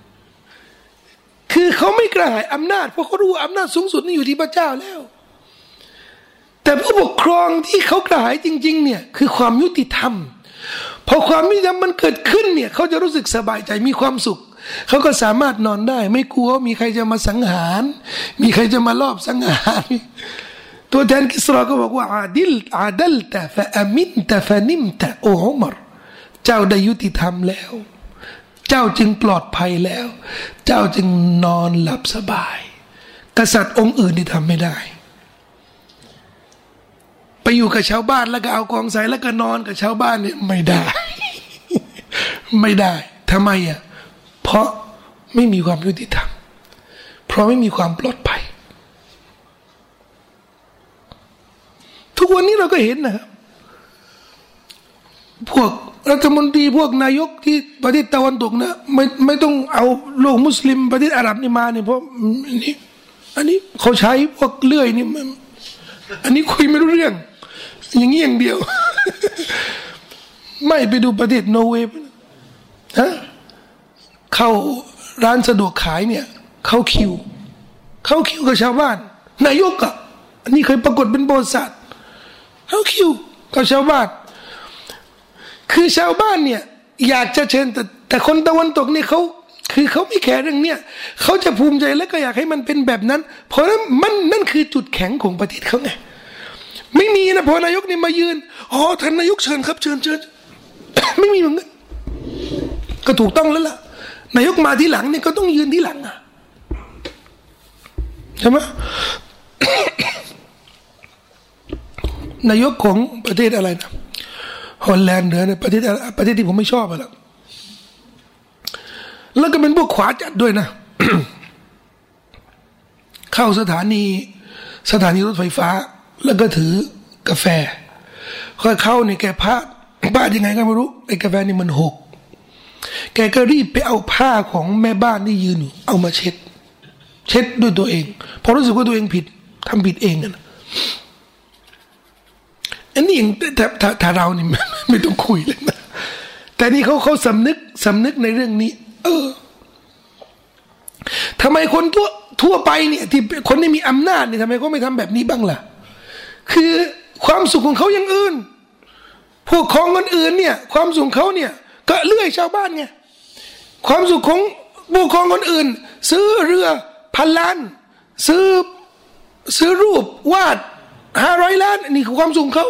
คือเขาไม่กระหายอำนาจเพราะเขารู้ว่าอำนาจสูงสุดนี่อยู่ที่พระเจ้าแล้วแต่ผู้ปกครองที่เขากระหายจริงๆเนี่ยคือความยุติธรรมพอความยุติธรรมมันเกิดขึ้นเนี่ยเขาจะรู้สึกสบายใจมีความสุขเขาก็สามารถนอนได้ไม่กลัวมีใครจะมาสังหารมีใครจะมาลอบสังหารตัวแทนกิสราก็บอกว่าอาดัลตะฟะอามินตะฟะนิมตะโออุมรเจ้าได้ยุติธรรมแล้วเจ้าจึงปลอดภัยแล้วเจ้าจึงนอนหลับสบายกษัตริย์องค์อื่นที่ทำไม่ได้ไปอยู่กับชาวบ้านแล้วก็เอากองใส่แล้วก็นอนกับชาวบ้านเนี่ยไม่ได้ ไม่ได้ทำไมอ่ะเพราะไม่มีความยุติธรรมเพราะไม่มีความปลอดภัยทุกวันนี้เราก็เห็นนะครับพวกรัฐมนตรีพวกนายกที่ประเทศตะวันตกนะไม่ต้องเอาโลกมุสลิมประเทศอาหรับนี่มาเนี่ยเพราะอันนี้เขาใช้พวกเลื่อยนี่อันนี้คุยไม่รู้เรื่องอย่างนี้อย่างเดียว ไม่ไปดูประเทศนอร์เวย์ฮะเข้าร้านสะดวกขายเนี่ยเข้าคิวกับชาวบ้านนายกอ่ะอันนี้เคยปรากฏเป็นประวัติศาสตร์เข้าคิวกับชาวบ้านคือชาวบ้านเนี่ยอยากจะเชิญแต่คนตะวันตกเนี่ยเขาไม่แคร์เรื่องเนี้ยเขาจะภูมิใจและก็อยากให้มันเป็นแบบนั้นเพราะนั้นนั่นคือจุดแข็งของประเทศเขาไงไม่มีนะพอนายกนี่มายืนอ๋อท่านนายกเชิญครับเชิญ ไม่มีเหมือนกันก็ถูกต้องแล้วล่ะนายกมาที่หลังเนี่ยก็ต้องยืนที่หลังอ่ะใช่ไหม นายกของประเทศอะไรนะฮอลแลนด์เหนือเนี่ยประเทศที่ผมไม่ชอบอะล่ะแล้วก็เป็นพวกขวาจัดด้วยนะ เข้าสถานีรถไฟฟ้าแล้วก็ถือกาแฟค่อยเข้าเนี่ยแกพลาดยังไงก็ไม่รู้ไอ้กาแฟนี่มันหกแกก็รีบไปเอาผ้าของแม่บ้านที่ยืนอยู่เอามาเช็ดด้วยตัวเองพอรู้สึกว่าตัวเองผิดทำผิดเองนะอันนี้อย่างถ้าเรานี่ไม่ต้องคุยเลยนะแต่นี่เขาสำนึกในเรื่องนี้ทำไมคนทั่วไปเนี่ยที่คนที่มีอำนาจเนี่ยทำไมเขาไม่ทำแบบนี้บ้างล่ะคือความสุขของเขาอย่างอื่นพวกของคนอื่นเนี่ยความสุขเขาเนี่ยก็เลื่อยชาวบ้านไงความสุขของพวกของคนอื่นซื้อเรือ1,000 ล้านซื้อรูปวาด500 ล้านนี่คือความสุขเขา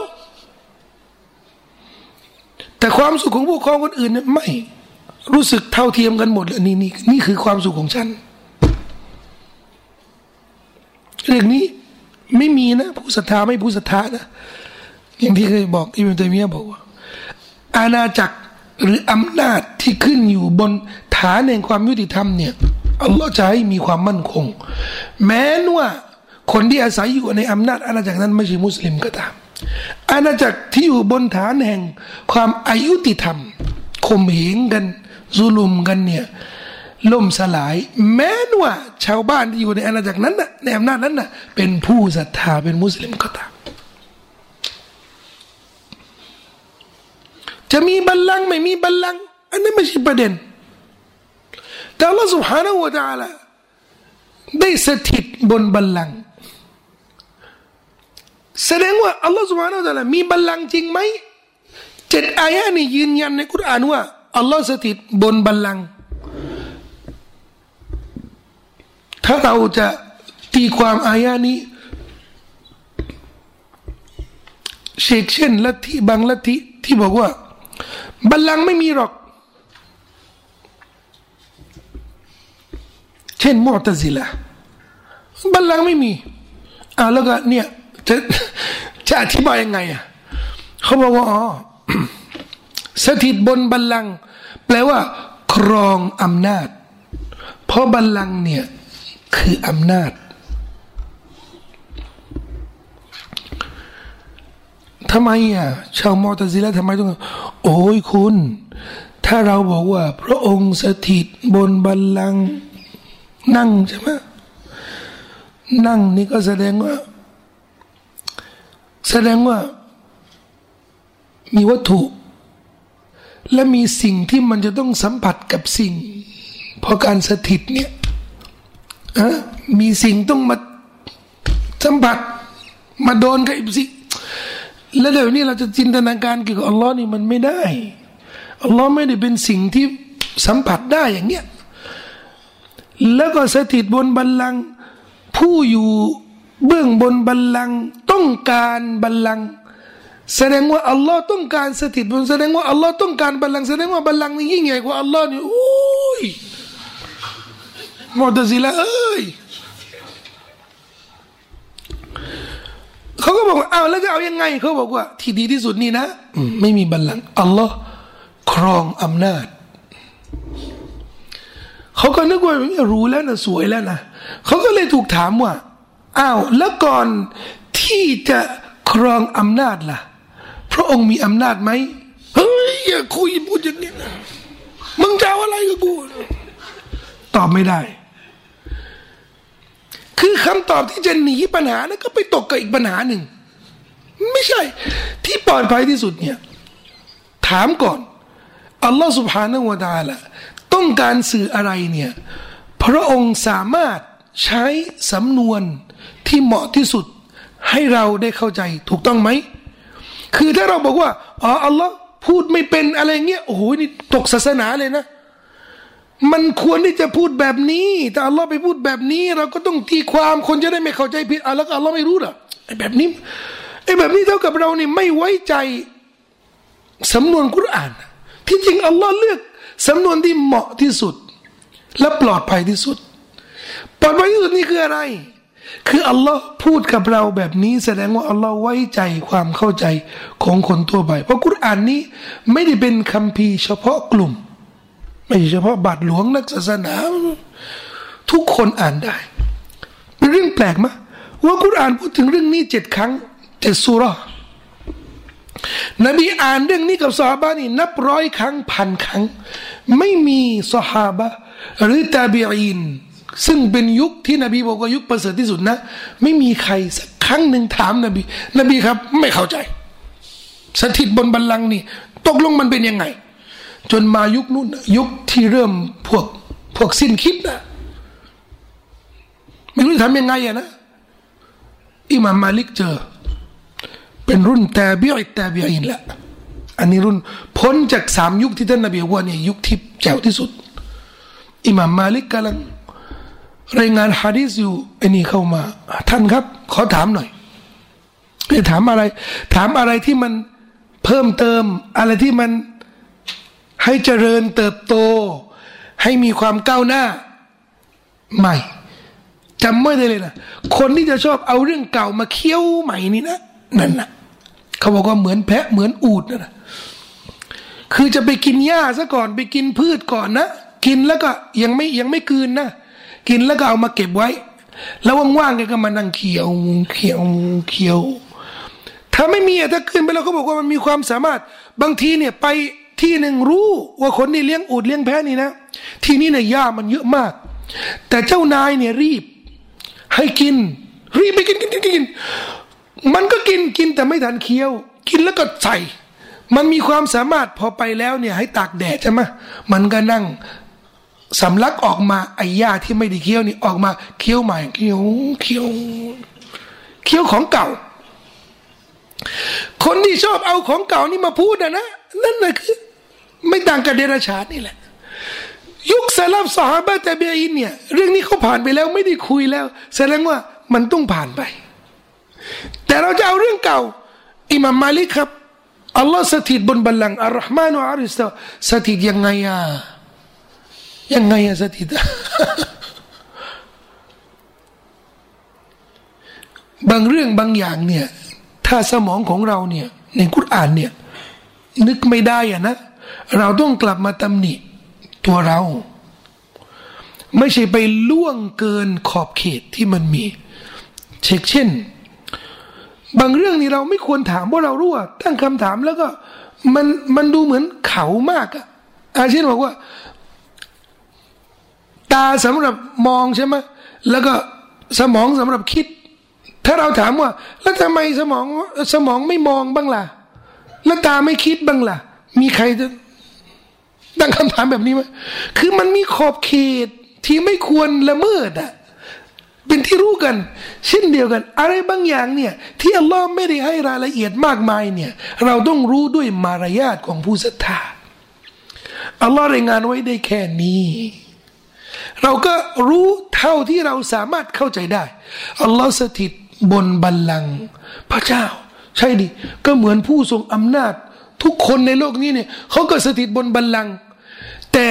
แต่ความสุขของพวกของคนอื่นเนี่ยไม่รู้สึกเท่าเทียมกันหมดเลยนี่คือความสุขของฉันเรื่องนี้ไม่มีนะผู้ศรัทธาไม่ผู้ศรัทธานะอย่างที่เคยบอกอิบนุตัยมียะห์บอกว่าอาณาจักรหรืออำนาจที่ขึ้นอยู่บนฐานแห่งความยุติธรรมเนี่ยอัลลอฮ์จะให้มีความมั่นคงแม้ว่าคนที่อาศัยอยู่ในอำนาจอาณาจักรนั้นไม่ใช่มุสลิมก็ตามอาณาจักรที่อยู่บนฐานแห่งความอายุติธรรมข่มเหงกันซุลุมกันเนี่ยล่มสลายแม้ว่าชาวบ้านที่อยู่ในอาณาจักรนั้นน่ะในอำนาจนั้นน่ะเป็นผู้ศรัทธาเป็นมุสลิมก็ตามจะมีบัลลังก์ไม่มีบัลลังก์อันนี้ไม่ใช่ประเด็นแต่อัลลอฮฺ سبحانه และ تعالى ได้สถิตบนบัลลังก์แสดงว่าอัลลอฮฺ سبحانه และ تعالى มีบัลลังก์จริงไหม7 อายะห์นี้ยืนยันในกุรอานว่าอัลลอฮฺสถิตบนบัลลังก์ถ้าเราจะตีความอายะห์นี้เช่นลัทธิบางลัทธิที่บอกว่าบัลลังก์ไม่มีหรอกเช่นมุอ์ตะซิละห์บัลลังก์ไม่มีแล้วก็เนี่ยจะอธิบายยังไงเขาบอกว่าสถิตบนบัลลังก์แปลว่าครองอำนาจเพราะบัลลังก์เนี่ยคืออำนาจทำไมชาวมุอ์ตะซิละห์ทำไมต้องโอ้ยคุณถ้าเราบอกว่าพระองค์สถิตบนบัลลังก์นั่งใช่ไหมนั่งนี่ก็แสดงว่ามีวัตถุและมีสิ่งที่มันจะต้องสัมผัสกับสิ่งเพราะการสถิตเนี่ยมีสิ่งต้องมาสัมผัสมาโดนกับสิ่งแล้วเดี๋ยวนี้เราจะจินตนาการเกี่ยวกับอัลลอฮ์นี่มันไม่ได้อัลลอฮ์ไม่ได้เป็นสิ่งที่สัมผัสได้อย่างเนี้ยแล้วก็สถิตบนบัลลังก์ผู้อยู่เบื้องบนบัลลังก์ต้องการบัลลังก์แสดงว่าอัลลอฮ์ต้องการสถิตบนแสดงว่าอัลลอฮ์ต้องการบัลลังก์แสดงว่าบัลลังก์นี้ยิ่งใหญ่กว่าอัลลอฮ์นี่โอ้ยมุอ์ตะซิละห์เอ้ยเขาก็บอกว่าเอาแล้วจะเอายังไงเขาบอกว่าที่ดีที่สุดนี่นะไม่มีบัลลังก์อัลลอฮ์ครองอำนาจเขาก็นึกว่ารู้แล้วนะสวยแล้วนะเขาก็เลยถูกถามว่าอ้าวแล้วก่อนที่จะครองอำนาจล่ะพระองค์มีอำนาจไหมเฮ้ยอย่าคุยพูดอย่างนี้นะมึงจะเอาอะไรกับกูตอบไม่ได้คือคำตอบที่จะหนีปัญหานั้นก็ไปตกกับอีกปัญหาหนึ่งไม่ใช่ที่ปลอดภัยที่สุดเนี่ยถามก่อนอัลลอฮฺ سبحانه และ تعالى ต้องการสื่ออะไรเนี่ยพระองค์สามารถใช้สำนวนที่เหมาะที่สุดให้เราได้เข้าใจถูกต้องไหมคือถ้าเราบอกว่าอ๋ออัลลอฮ์พูดไม่เป็นอะไรเงี้ยโอ้โหนี่ตกศาสนาเลยนะมันควรที่จะพูดแบบนี้แต่อัลลอฮ์ไปพูดแบบนี้เราก็ต้องตีความคนจะได้ไม่เข้าใจผิดแล้วก็อัลลอฮ์ไม่รู้หรอไอ้แบบนี้เท่ากับเราเนี่ยไม่ไว้ใจสำนวนกุรอานที่จริงอัลลอฮ์เลือกสำนวนที่เหมาะที่สุดและปลอดภัยที่สุดปลอดภัยที่สุดนี่คืออะไรคืออัลลอฮ์พูดกับเราแบบนี้แสดงว่าอัลลอฮ์ไว้ใจความเข้าใจของคนทั่วไปเพราะกุรอานนี้ไม่ได้เป็นคัมภีร์เฉพาะกลุ่มไม่ใช่เฉพาะบาทหลวงนักศาสนาทุกคนอ่านได้เป็นเรื่องแปลกมั้ยว่ากุรอานพูดถึงเรื่องนี้7 ครั้ง7 ซูเราะห์นบีอ่านเรื่องนี้กับซอฮาบะห์นี่นับ100 ครั้ง1,000 ครั้งไม่มีซอฮาบะห์หรือตาบีอีนซึ่งเป็นยุคที่นบีบอกว่ายุคประเสริฐที่สุดนะไม่มีใครสักครั้งหนึ่งถามนบีครับไม่เข้าใจสถิตบนบัลลังก์นี่ตกลงมันเป็นยังไงจนมายุคนู้นยุคที่เริ่มพวกสิ้นคิดนะไม่รู้จะทำยังไงอะนะอิหม่ามมาลิกเจอเป็นรุ่นตาบีอีนละอันนี้รุ่นพ้นจาก3 ยุคที่ท่านนบีว่าเนี่ยยุคที่แจ๋วที่สุดอิหม่ามมาลิกกำลังรายงานหะดีษอยู่ไอ้นี่เข้ามาท่านครับขอถามหน่อยถามอะไรที่มันเพิ่มเติมอะไรที่มันให้เจริญเติบโตให้มีความก้าวหน้าไม่จำไม่ได้เลยนะคนที่จะชอบเอาเรื่องเก่ามาเคี้ยวใหม่นี่นะนั่นนะเขาบอกว่าเหมือนแพะเหมือนอูฐนะคือจะไปกินหญ้าซะก่อนไปกินพืชก่อนนะกินแล้วก็ยังไม่กลืนนะกินแล้วก็เอามาเก็บไว้แล้วว่างๆแกก็มานั่งเคี้ยวถ้าไม่มีถ้ากินไปแล้วเขาบอกว่ามันมีความสามารถบางทีเนี่ยไปที่หนึ่งรู้ว่าคนนี่เลี้ยงอูฐเลี้ยงแพะนี่นะที่นี่เนี่ยหญ้ามันเยอะมากแต่เจ้านายเนี่ยรีบให้กินรีบไปกินมันก็กินแต่ไม่ทันเคี้ยวกินแล้วก็ใส่มันมีความสามารถพอไปแล้วเนี่ยให้ตากแดดใช่ไหมมันก็นั่งสำลักออกมาไอ้หญ้าที่ไม่ได้เคี้ยวนี่ออกมาเคี้ยวใหม่เคี้ยวของเก่าคนที่ชอบเอาของเก่านี่มาพูดนะนั่นน่ะคือไม่ต่างกับเดรัจฉานนี่แหละยุคซะลัฟซอฮาบะห์ตาบีอีนเนี่ยเรื่องนี้เขาผ่านไปแล้วไม่ได้คุยแล้วแสดงว่ามันต้องผ่านไปแต่เราจะเอาเรื่องเก่าอิหม่ามมาลิกครับอัลลอฮ์สถิตบนบัลลังก์อัลลอฮ์มานุอาริสตาสถิตยังไงสถิตบางเรื่องบางอย่างเนี่ยถ้าสมองของเราเนี่ยในกุรอานเนี่ยนึกไม่ได้อะนะเราต้องกลับมาตำหนิตัวเราไม่ใช่ไปล่วงเกินขอบเขตที่มันมีเช่นบางเรื่องนี่เราไม่ควรถามเพราะเรารู้ว่าตั้งคำถามแล้วก็มันดูเหมือนเขามากอะเช่นบอกว่าตาสำหรับมองใช่ไหมแล้วก็สมองสำหรับคิดถ้าเราถามว่าแล้วทำไมสมองไม่มองบ้างล่ะแล้วตาไม่คิดบ้างล่ะมีใครจะตั้งคำถามแบบนี้ไหมคือมันมีขอบเขตที่ไม่ควรละเมิดอะเป็นที่รู้กันเช่นเดียวกันอะไรบางอย่างเนี่ยที่อัลลอฮ์ไม่ได้ให้รายละเอียดมากมายเนี่ยเราต้องรู้ด้วยมารยาทของผู้ศรัทธาอัลลอฮ์รายงานไว้ได้แค่นี้เราก็รู้เท่าที่เราสามารถเข้าใจได้อัลลอฮ์สถิตบนบัลลังก์พระเจ้าใช่ดิก็เหมือนผู้ทรงอำนาจทุกคนในโลกนี้เนี่ยเขาก็สถิตบนบัลลังก์แต่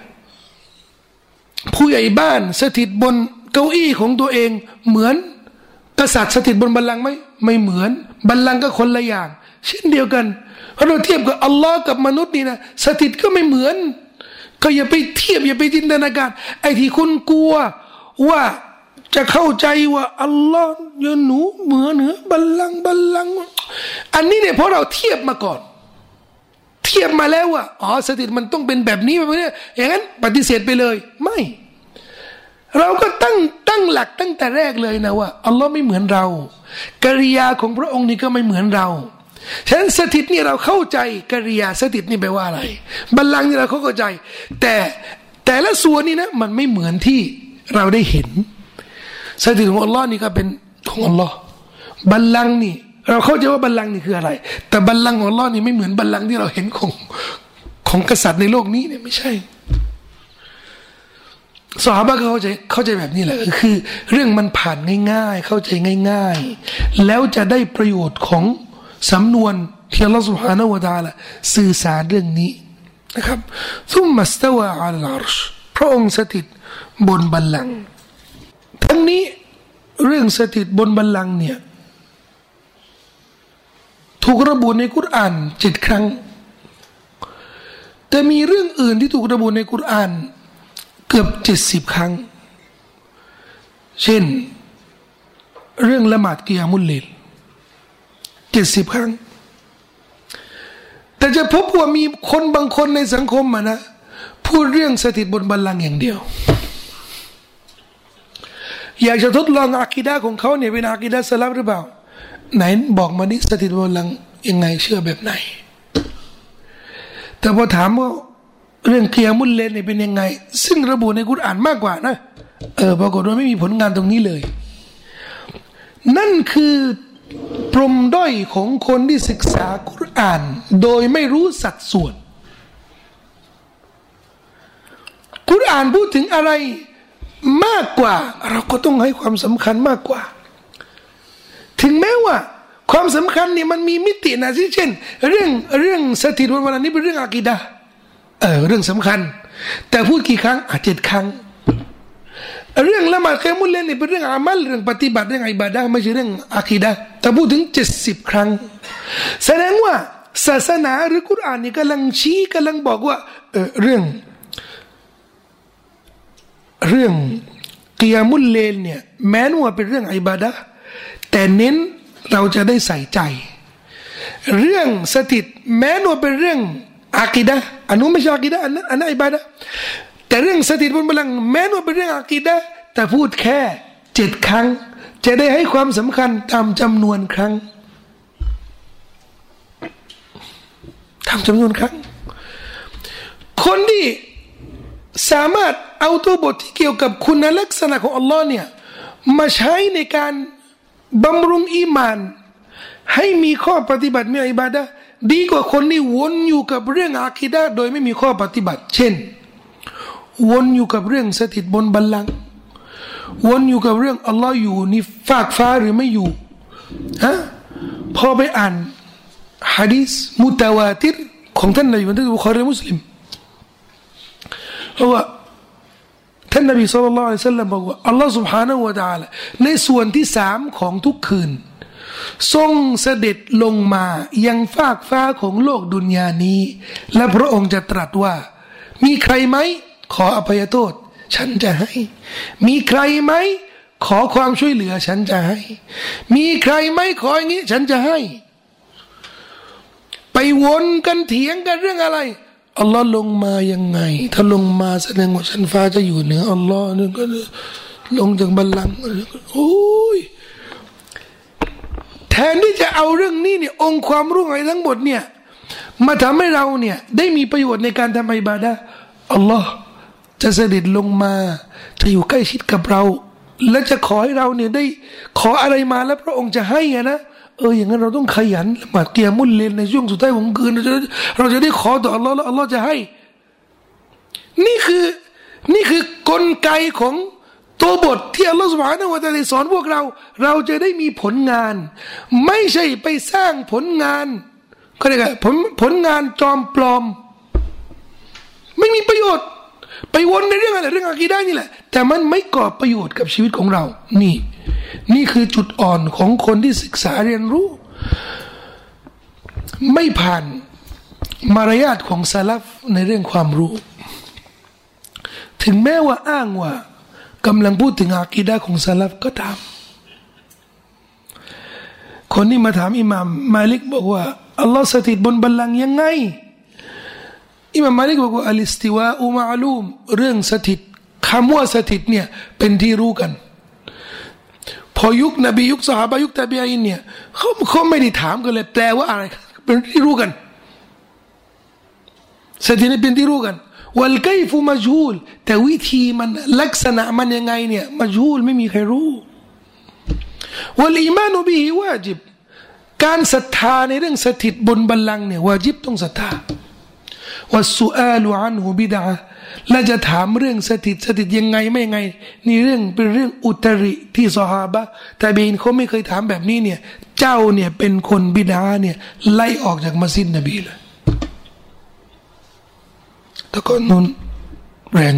ผู้ใหญ่บ้านสถิตบนเก้าอี้ของตัวเองเหมือนกษัตริย์สถิตบนบัลลังก์ไหมไม่เหมือนบัลลังก์ก็คนละอย่างเช่นเดียวกันเพราะเราเทียบกับอัลลอฮ์กับมนุษย์นี่นะสถิตก็ไม่เหมือนก็อย่าไปเทียบอย่าไปจินตนาการไอ้ที่คุณกลัวว่าจะเข้าใจว่าอัลลอฮ์ยืนหนูเหนือบัลลังก์อันนี้เนี่ยเพราะเราเทียบมาก่อนเทียบมาแล้วว่าอ๋อสถิตมันต้องเป็นแบบนี้แบบนี้อย่างนั้นปฏิเสธไปเลยไม่เราก็ตั้งหลักตั้งแต่แรกเลยนะว่าอัลลอฮ์ไม่เหมือนเรากิริยาของพระองค์นี่ก็ไม่เหมือนเราฉะนั้นสถิตนี่เราเข้าใจกิริยาสถิตนี่แปลว่าอะไรบัลลังก์นี่เราเข้าใจแต่ละส่วนนี่นะมันไม่เหมือนที่เราได้เห็นสถิตของอัลลอฮ์นี่ก็เป็นของอัลลอฮ์บัลลังก์นี่เราเข้าใจว่าบัลลังก์นี่คืออะไรแต่บัลลังก์ของอัลลอฮ์นี่ไม่เหมือนบัลลังก์ที่เราเห็นของกษัตริย์ในโลกนี้เนี่ยไม่ใช่ซอฮาบะห์ก็เข้าใจแบบนี้แหละคือเรื่องมันผ่านง่ายๆเข้าใจง่ายๆแล้วจะได้ประโยชน์ของสำนวนที่อัลลอฮฺ سبحانه และ تعالى สื่อสารเรื่องนี้นะครับซุมมัสตาวะอัลอาร์ชพระองค์สถิตบนบัลลังก์ทั้งนี้เรื่องสถิตบนบัลลังก์เนี่ยถูกระบุในกุรอาน7 ครั้งแต่มีเรื่องอื่นที่ถูกระบุในกุรอานเกือบ70 ครั้งเช่นเรื่องละหมาดกิยามุลเลล70 ครั้งแต่จะพบว่ามีคนบางคนในสังคมนะพูดเรื่องสถิตบนบัลลังก์อย่างเดียวอยากจะทดลองอะกีดะห์ของเขาเนี่ยเป็นอะกีดะห์สลัฟหรือเปล่าไหนบอกมาดิสถิตบนบัลลังก์ยังไงเชื่อแบบไหนแต่พอถามว่าเรื่องกิยามุลเลลเนี่ยเป็นยังไงซึ่งระบุในกุรอานมากกว่านะปรากฏว่าไม่มีผลงานตรงนี้เลยนั่นคือปมด้อยของคนที่ศึกษากุรอานโดยไม่รู้สัดส่วนกุรอานพูดถึงอะไรมากกว่าเราก็ต้องให้ความสำคัญมากกว่าถึงแม้ว่าความสำคัญนี่มันมีมิตินะเช่นเรื่องสถิตบนบัลลังก์นี้เป็นเรื่องอะกีดะห์เรื่องสำคัญแต่พูดกี่ครั้ง7 ครั้งเรื่องละหมาดกิยามุลเลลนี่เป็นเรื่องอามัลเรื่องปฏิบัติเรื่องอิบาดะห์ไม่ใช่เรื่องอะกีดะห์แต่พูดถึง70 ครั้งแสดงว่าศาสนาหรือกุรอานนี่กำลังชี้กำลังบอกว่าเรื่องกิยามุลเลลเนี่ยแม้ว่าเป็นเรื่องอิบาดะห์แต่เน้นเราจะได้ใส่ใจเรื่องสถิตแม้ว่าเป็นเรื่องอะกีดะห์อันนู้นไม่ใช่อะกีดะห์อันนั้นอิบาดะห์แต่เรื่องสถิตบนบัลลังก์แม้ว่าเป็นเรื่องอะกีดะห์แต่พูดแค่7 ครั้งจะได้ให้ความสำคัญตามจำนวนครั้งตามจำนวนครั้งคนที่สามารถเอาตัวบทที่เกี่ยวกับคุณลักษณะของอัลลอฮ์เนี่ยมาใช้ในการบำรุงอีหม่านให้มีข้อปฏิบัติมีอิบาดะห์ดีกว่าคนที่วนอยู่กับเรื่องอะกีดะห์โดยไม่มีข้อปฏิบัติเช่นวนอยู่กับเรื่องสถิตบนบัลลังก์วนอยู่กับเรื่องอัลลอฮ์อยู่นี่ฟากฟ้าหรือไม่อยู่พอไปอ่านหะดีษมุตะวาติรของท่านนบีมุฮัมมัดบุคอรีมุสลิมเพราะว่าท่านนบีศ็อลลัลลอฮุอะลัยฮิวะซัลลัมบอกว่าอัลลอฮ์ سبحانه และ تعالى ในส่วนที่3ของทุกคืนทรงเสด็จลงมายังฟากฟ้าของโลกดุนยานี้และพระองค์จะตรัสว่ามีใครไหมขออภัยโทษฉันจะให้มีใครไหมขอความช่วยเหลือฉันจะให้มีใครไหมขออย่างนี้ฉันจะให้ไปวนกันเถียงกันเรื่องอะไรอัลลอฮ์ลงมายังไงถ้าลงมาแสดงว่าชั้นฟ้าจะอยู่เหนืออัลลอฮ์นึงก็ลงจากบัลลังก์โอ้ยแทนที่จะเอาเรื่องนี้เนี่ยองค์ความรู้อะไรทั้งหมดเนี่ยมาทำให้เราเนี่ยได้มีประโยชน์ในการทำอิบาดะห์อัลลอฮ์จะเสด็จลงมาจะอยู่ใกล้ชิดกับเราและจะขอให้เราเนี่ยได้ขออะไรมาแล้วพระองค์จะให้นะอย่างนั้นเราต้องขยันละหมาดกิยามุลเลลในช่วงสุดท้ายของคืนเราจะได้ขอต่ออัลลอฮ์แล้วอัลลอฮ์จะให้นี่คือกลไกของตัวบทที่อัลลอฮฺซุบฮานะฮูวะตะอาลาสอนพวกเราจะได้มีผลงานไม่ใช่ไปสร้างผลงานก็เรียกว่าผลงานจอมปลอมไม่มีประโยชน์ไปวนในเรื่องอะไรเรื่องอะกีดะห์นี่แหละแต่มันไม่ก่อประโยชน์กับชีวิตของเรานี่คือจุดอ่อนของคนที่ศึกษาเรียนรู้ไม่ผ่านมารยาทของซะลัฟในเรื่องความรู้ถึงแม้ว่าอ้างว่ากำลังพูดถึงอะกีดะห์ของซะลัฟก็ตามคนที่มาถามอิหม่ามมาลิกบอกว่าอัลลอฮ์สถิตบนบัลลังก์ยังไงอิหม่ามมาลิกบอกว่าอัลอิสติวาอุมะลูมเรื่องสถิตคำว่าสถิตเนี่ยเป็นที่รู้กันพอยุคนบียุคซอฮาบะยุคตาบีอีนเนี่ยเขาไม่ได้ถามกันเลยแปลว่าอะไรเป็นที่รู้กันสถิตนี่เป็นที่รู้กันวัลไกฟุมัจฮูลแต่วิธีมันลักษณะมันยังไงเนี่ยมัจฮูลไม่มีใครรู้วัลอีมานุบิฮิวาจิบการศรัทธาในเรื่องสถิตบนบัลลังก์เนี่ยวาจิบต้องศรัทธาวัสสุอาลุอันฮุบิดะห์และจะถามเรื่องสถิตยังไงไม่ยังไงนี่เป็นเรื่องอุตริที่ซอฮาบะห์ตาบีอีนเขาไม่เคยถามแบบนี้เนี่ยเจ้าเนี่ยเป็นคนบิดาเนี่ยไล่ออกจากมัสยิดนบีเลยแต่ก่อนนู้นแรง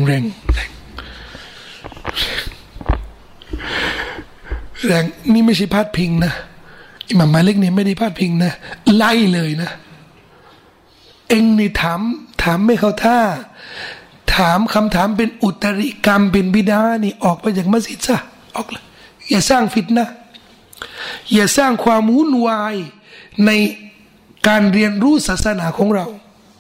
นี่ไม่ใช่พาดพิงนะอิหม่ามมาลิกเนี่ยไม่ได้พาดพิงนะไล่เลยนะเอ็งนี่ถามไม่เข้าท่าถามคำถามเป็นอุตริกรรมเป็นบิดานี่ออกไปจากมัสยิดซะออกเลยอย่าสร้างฟิตนะห์อย่าสร้างความวุ่นวายในการเรียนรู้ศาสนาของเรา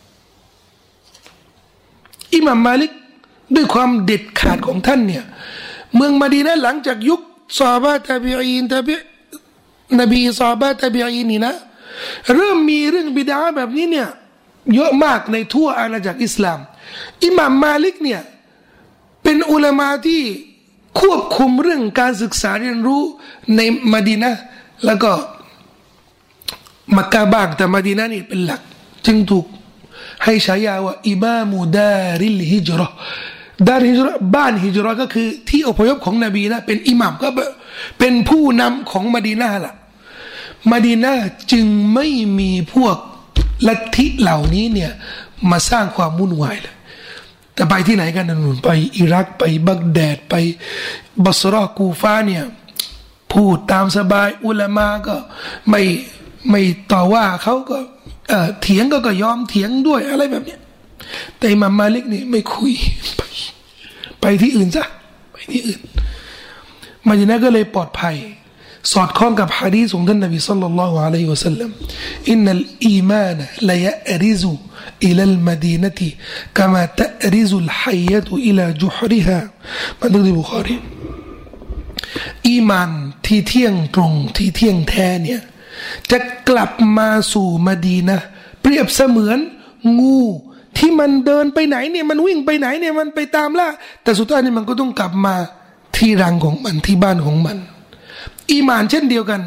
อิหม่ามมาลิกด้วยความเด็ดขาดของท่านเนี่ยเมืองมะดีนะห์หลังจากยุคซอฮาบะห์ตาบีอีนนบีซอฮาบะห์ตาบีอีนนี่นะเริ่มมีเรื่องบิดาแบบนี้เนี่ยเยอะมากในทั่วอาณาจักรอิสลามอิหม่ามมาลิกเนี่ยเป็นอุลามะที่ควบคุมเรื่องการศึกษาเรียนรู้ในมะดีนะห์แล้วก็มักกะบ้างแต่มะดีนะห์นี่เป็นหลักจึงถูกให้ฉายาว่าอิมามุดาริลฮิจเราะห์ดาริลฮิจเราะห์บ้านฮิจเราะห์ก็คือที่อพยพของนบีนะเป็นอิหม่ามก็เป็นผู้นำของมะดีนะห์ล่ะมะดีนะห์จึงไม่มีพวกลัทธิเหล่านี้เนี่ยมาสร้างความวุ่นวายเลยแต่ไปที่ไหนกันนู่นไปอิรักไปบักแดดไปบัสเราะห์กูฟาเนี่ยพูดตามสบายอุลามะก็ไม่ต่อว่าเขาก็เถียงก็ยอมเถียงด้วยอะไรแบบเนี้ยแต่อิหม่ามมาลิกนี่ไม่คุยไปที่อื่นซะไปที่อื่นมะดีนะห์ก็เลยปลอดภัยสอดคล้องกับหะดีษของท่านนบีศ็อลลัลลอฮุอะลัยฮิวะซัลลัมอินนัลอีมานละยะริซุอิลัลมะดีนะติกะมาตะริซุลฮัยยะตุอิลาจุฮริฮาบันทึกในบุคอรีอีมานที่เที่ยงตรงที่เที่ยงแท้เนี่ยจะกลับมาสู่มะดีนะห์เปรียบเสมือนงูที่มันเดินไปไหนเนี่ยมันวิ่งไปไหนเนี่ยมันไปตามล่าแต่สุดท้ายนี่มันก็ต้องกลับมาที่รังของมันที่บ้านของมันอีหม่านเช่นเดียวกัน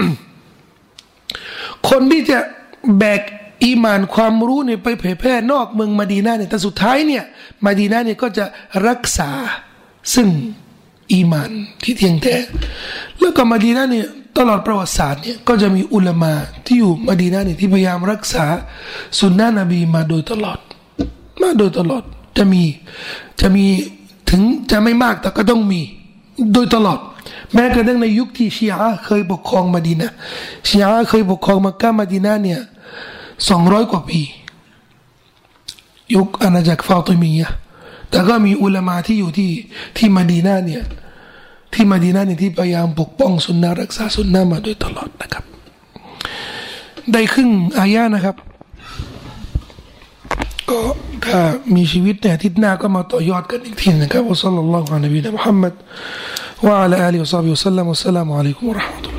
คนที่จะแบกอีหม่านความรู้เนี่ยไปเผยแพร่นอกเมืองมะดีนะห์เนี่ยแต่สุดท้ายเนี่ยมะดีนะห์เนี่ยก็จะรักษาซึ่งอีหม่านที่เที่ยงแท้แล้วก็มะดีนะห์เนี่ยตลอดประวัติศาสตร์เนี่ยก็จะมีอุลามะที่อยู่มะดีนะห์เนี่ยที่พยายามรักษาสุนนะนบีมาโดยตลอดจะมีถึงจะไม่มากแต่ก็ต้องมีโดยตลอดแม้กระทั่งในยุคที่ชีอะห์เคยปกครองมะดีนะห์ชีอะห์เคยปกครองมักกะฮ์มะดีนะห์เนี่ย200 กว่าปียุคอาณาจักรฟาติมียะห์แต่ก็มีอุลามะที่อยู่ที่มะดีนะห์เนี่ยที่มะดีนะห์เนี่ยที่พยายามปกป้องสุนนะห์รักษาสุนนะห์มาโดยตลอดนะครับได้ครึ่งอายะห์นะครับก็ถ้ามีชีวิตเนี่ยอาทิตย์หน้าก็มาต่อยอดกันอีกทีนะครับวะศ็อลลัลลอฮุอะลัยฮิวะซัลลัมวะอะลาอาลิฮิวะศอฮบิฮิวะซัลลัมวัสสลามุอะลัยกุมวะเราะห์มะตุลลอฮ์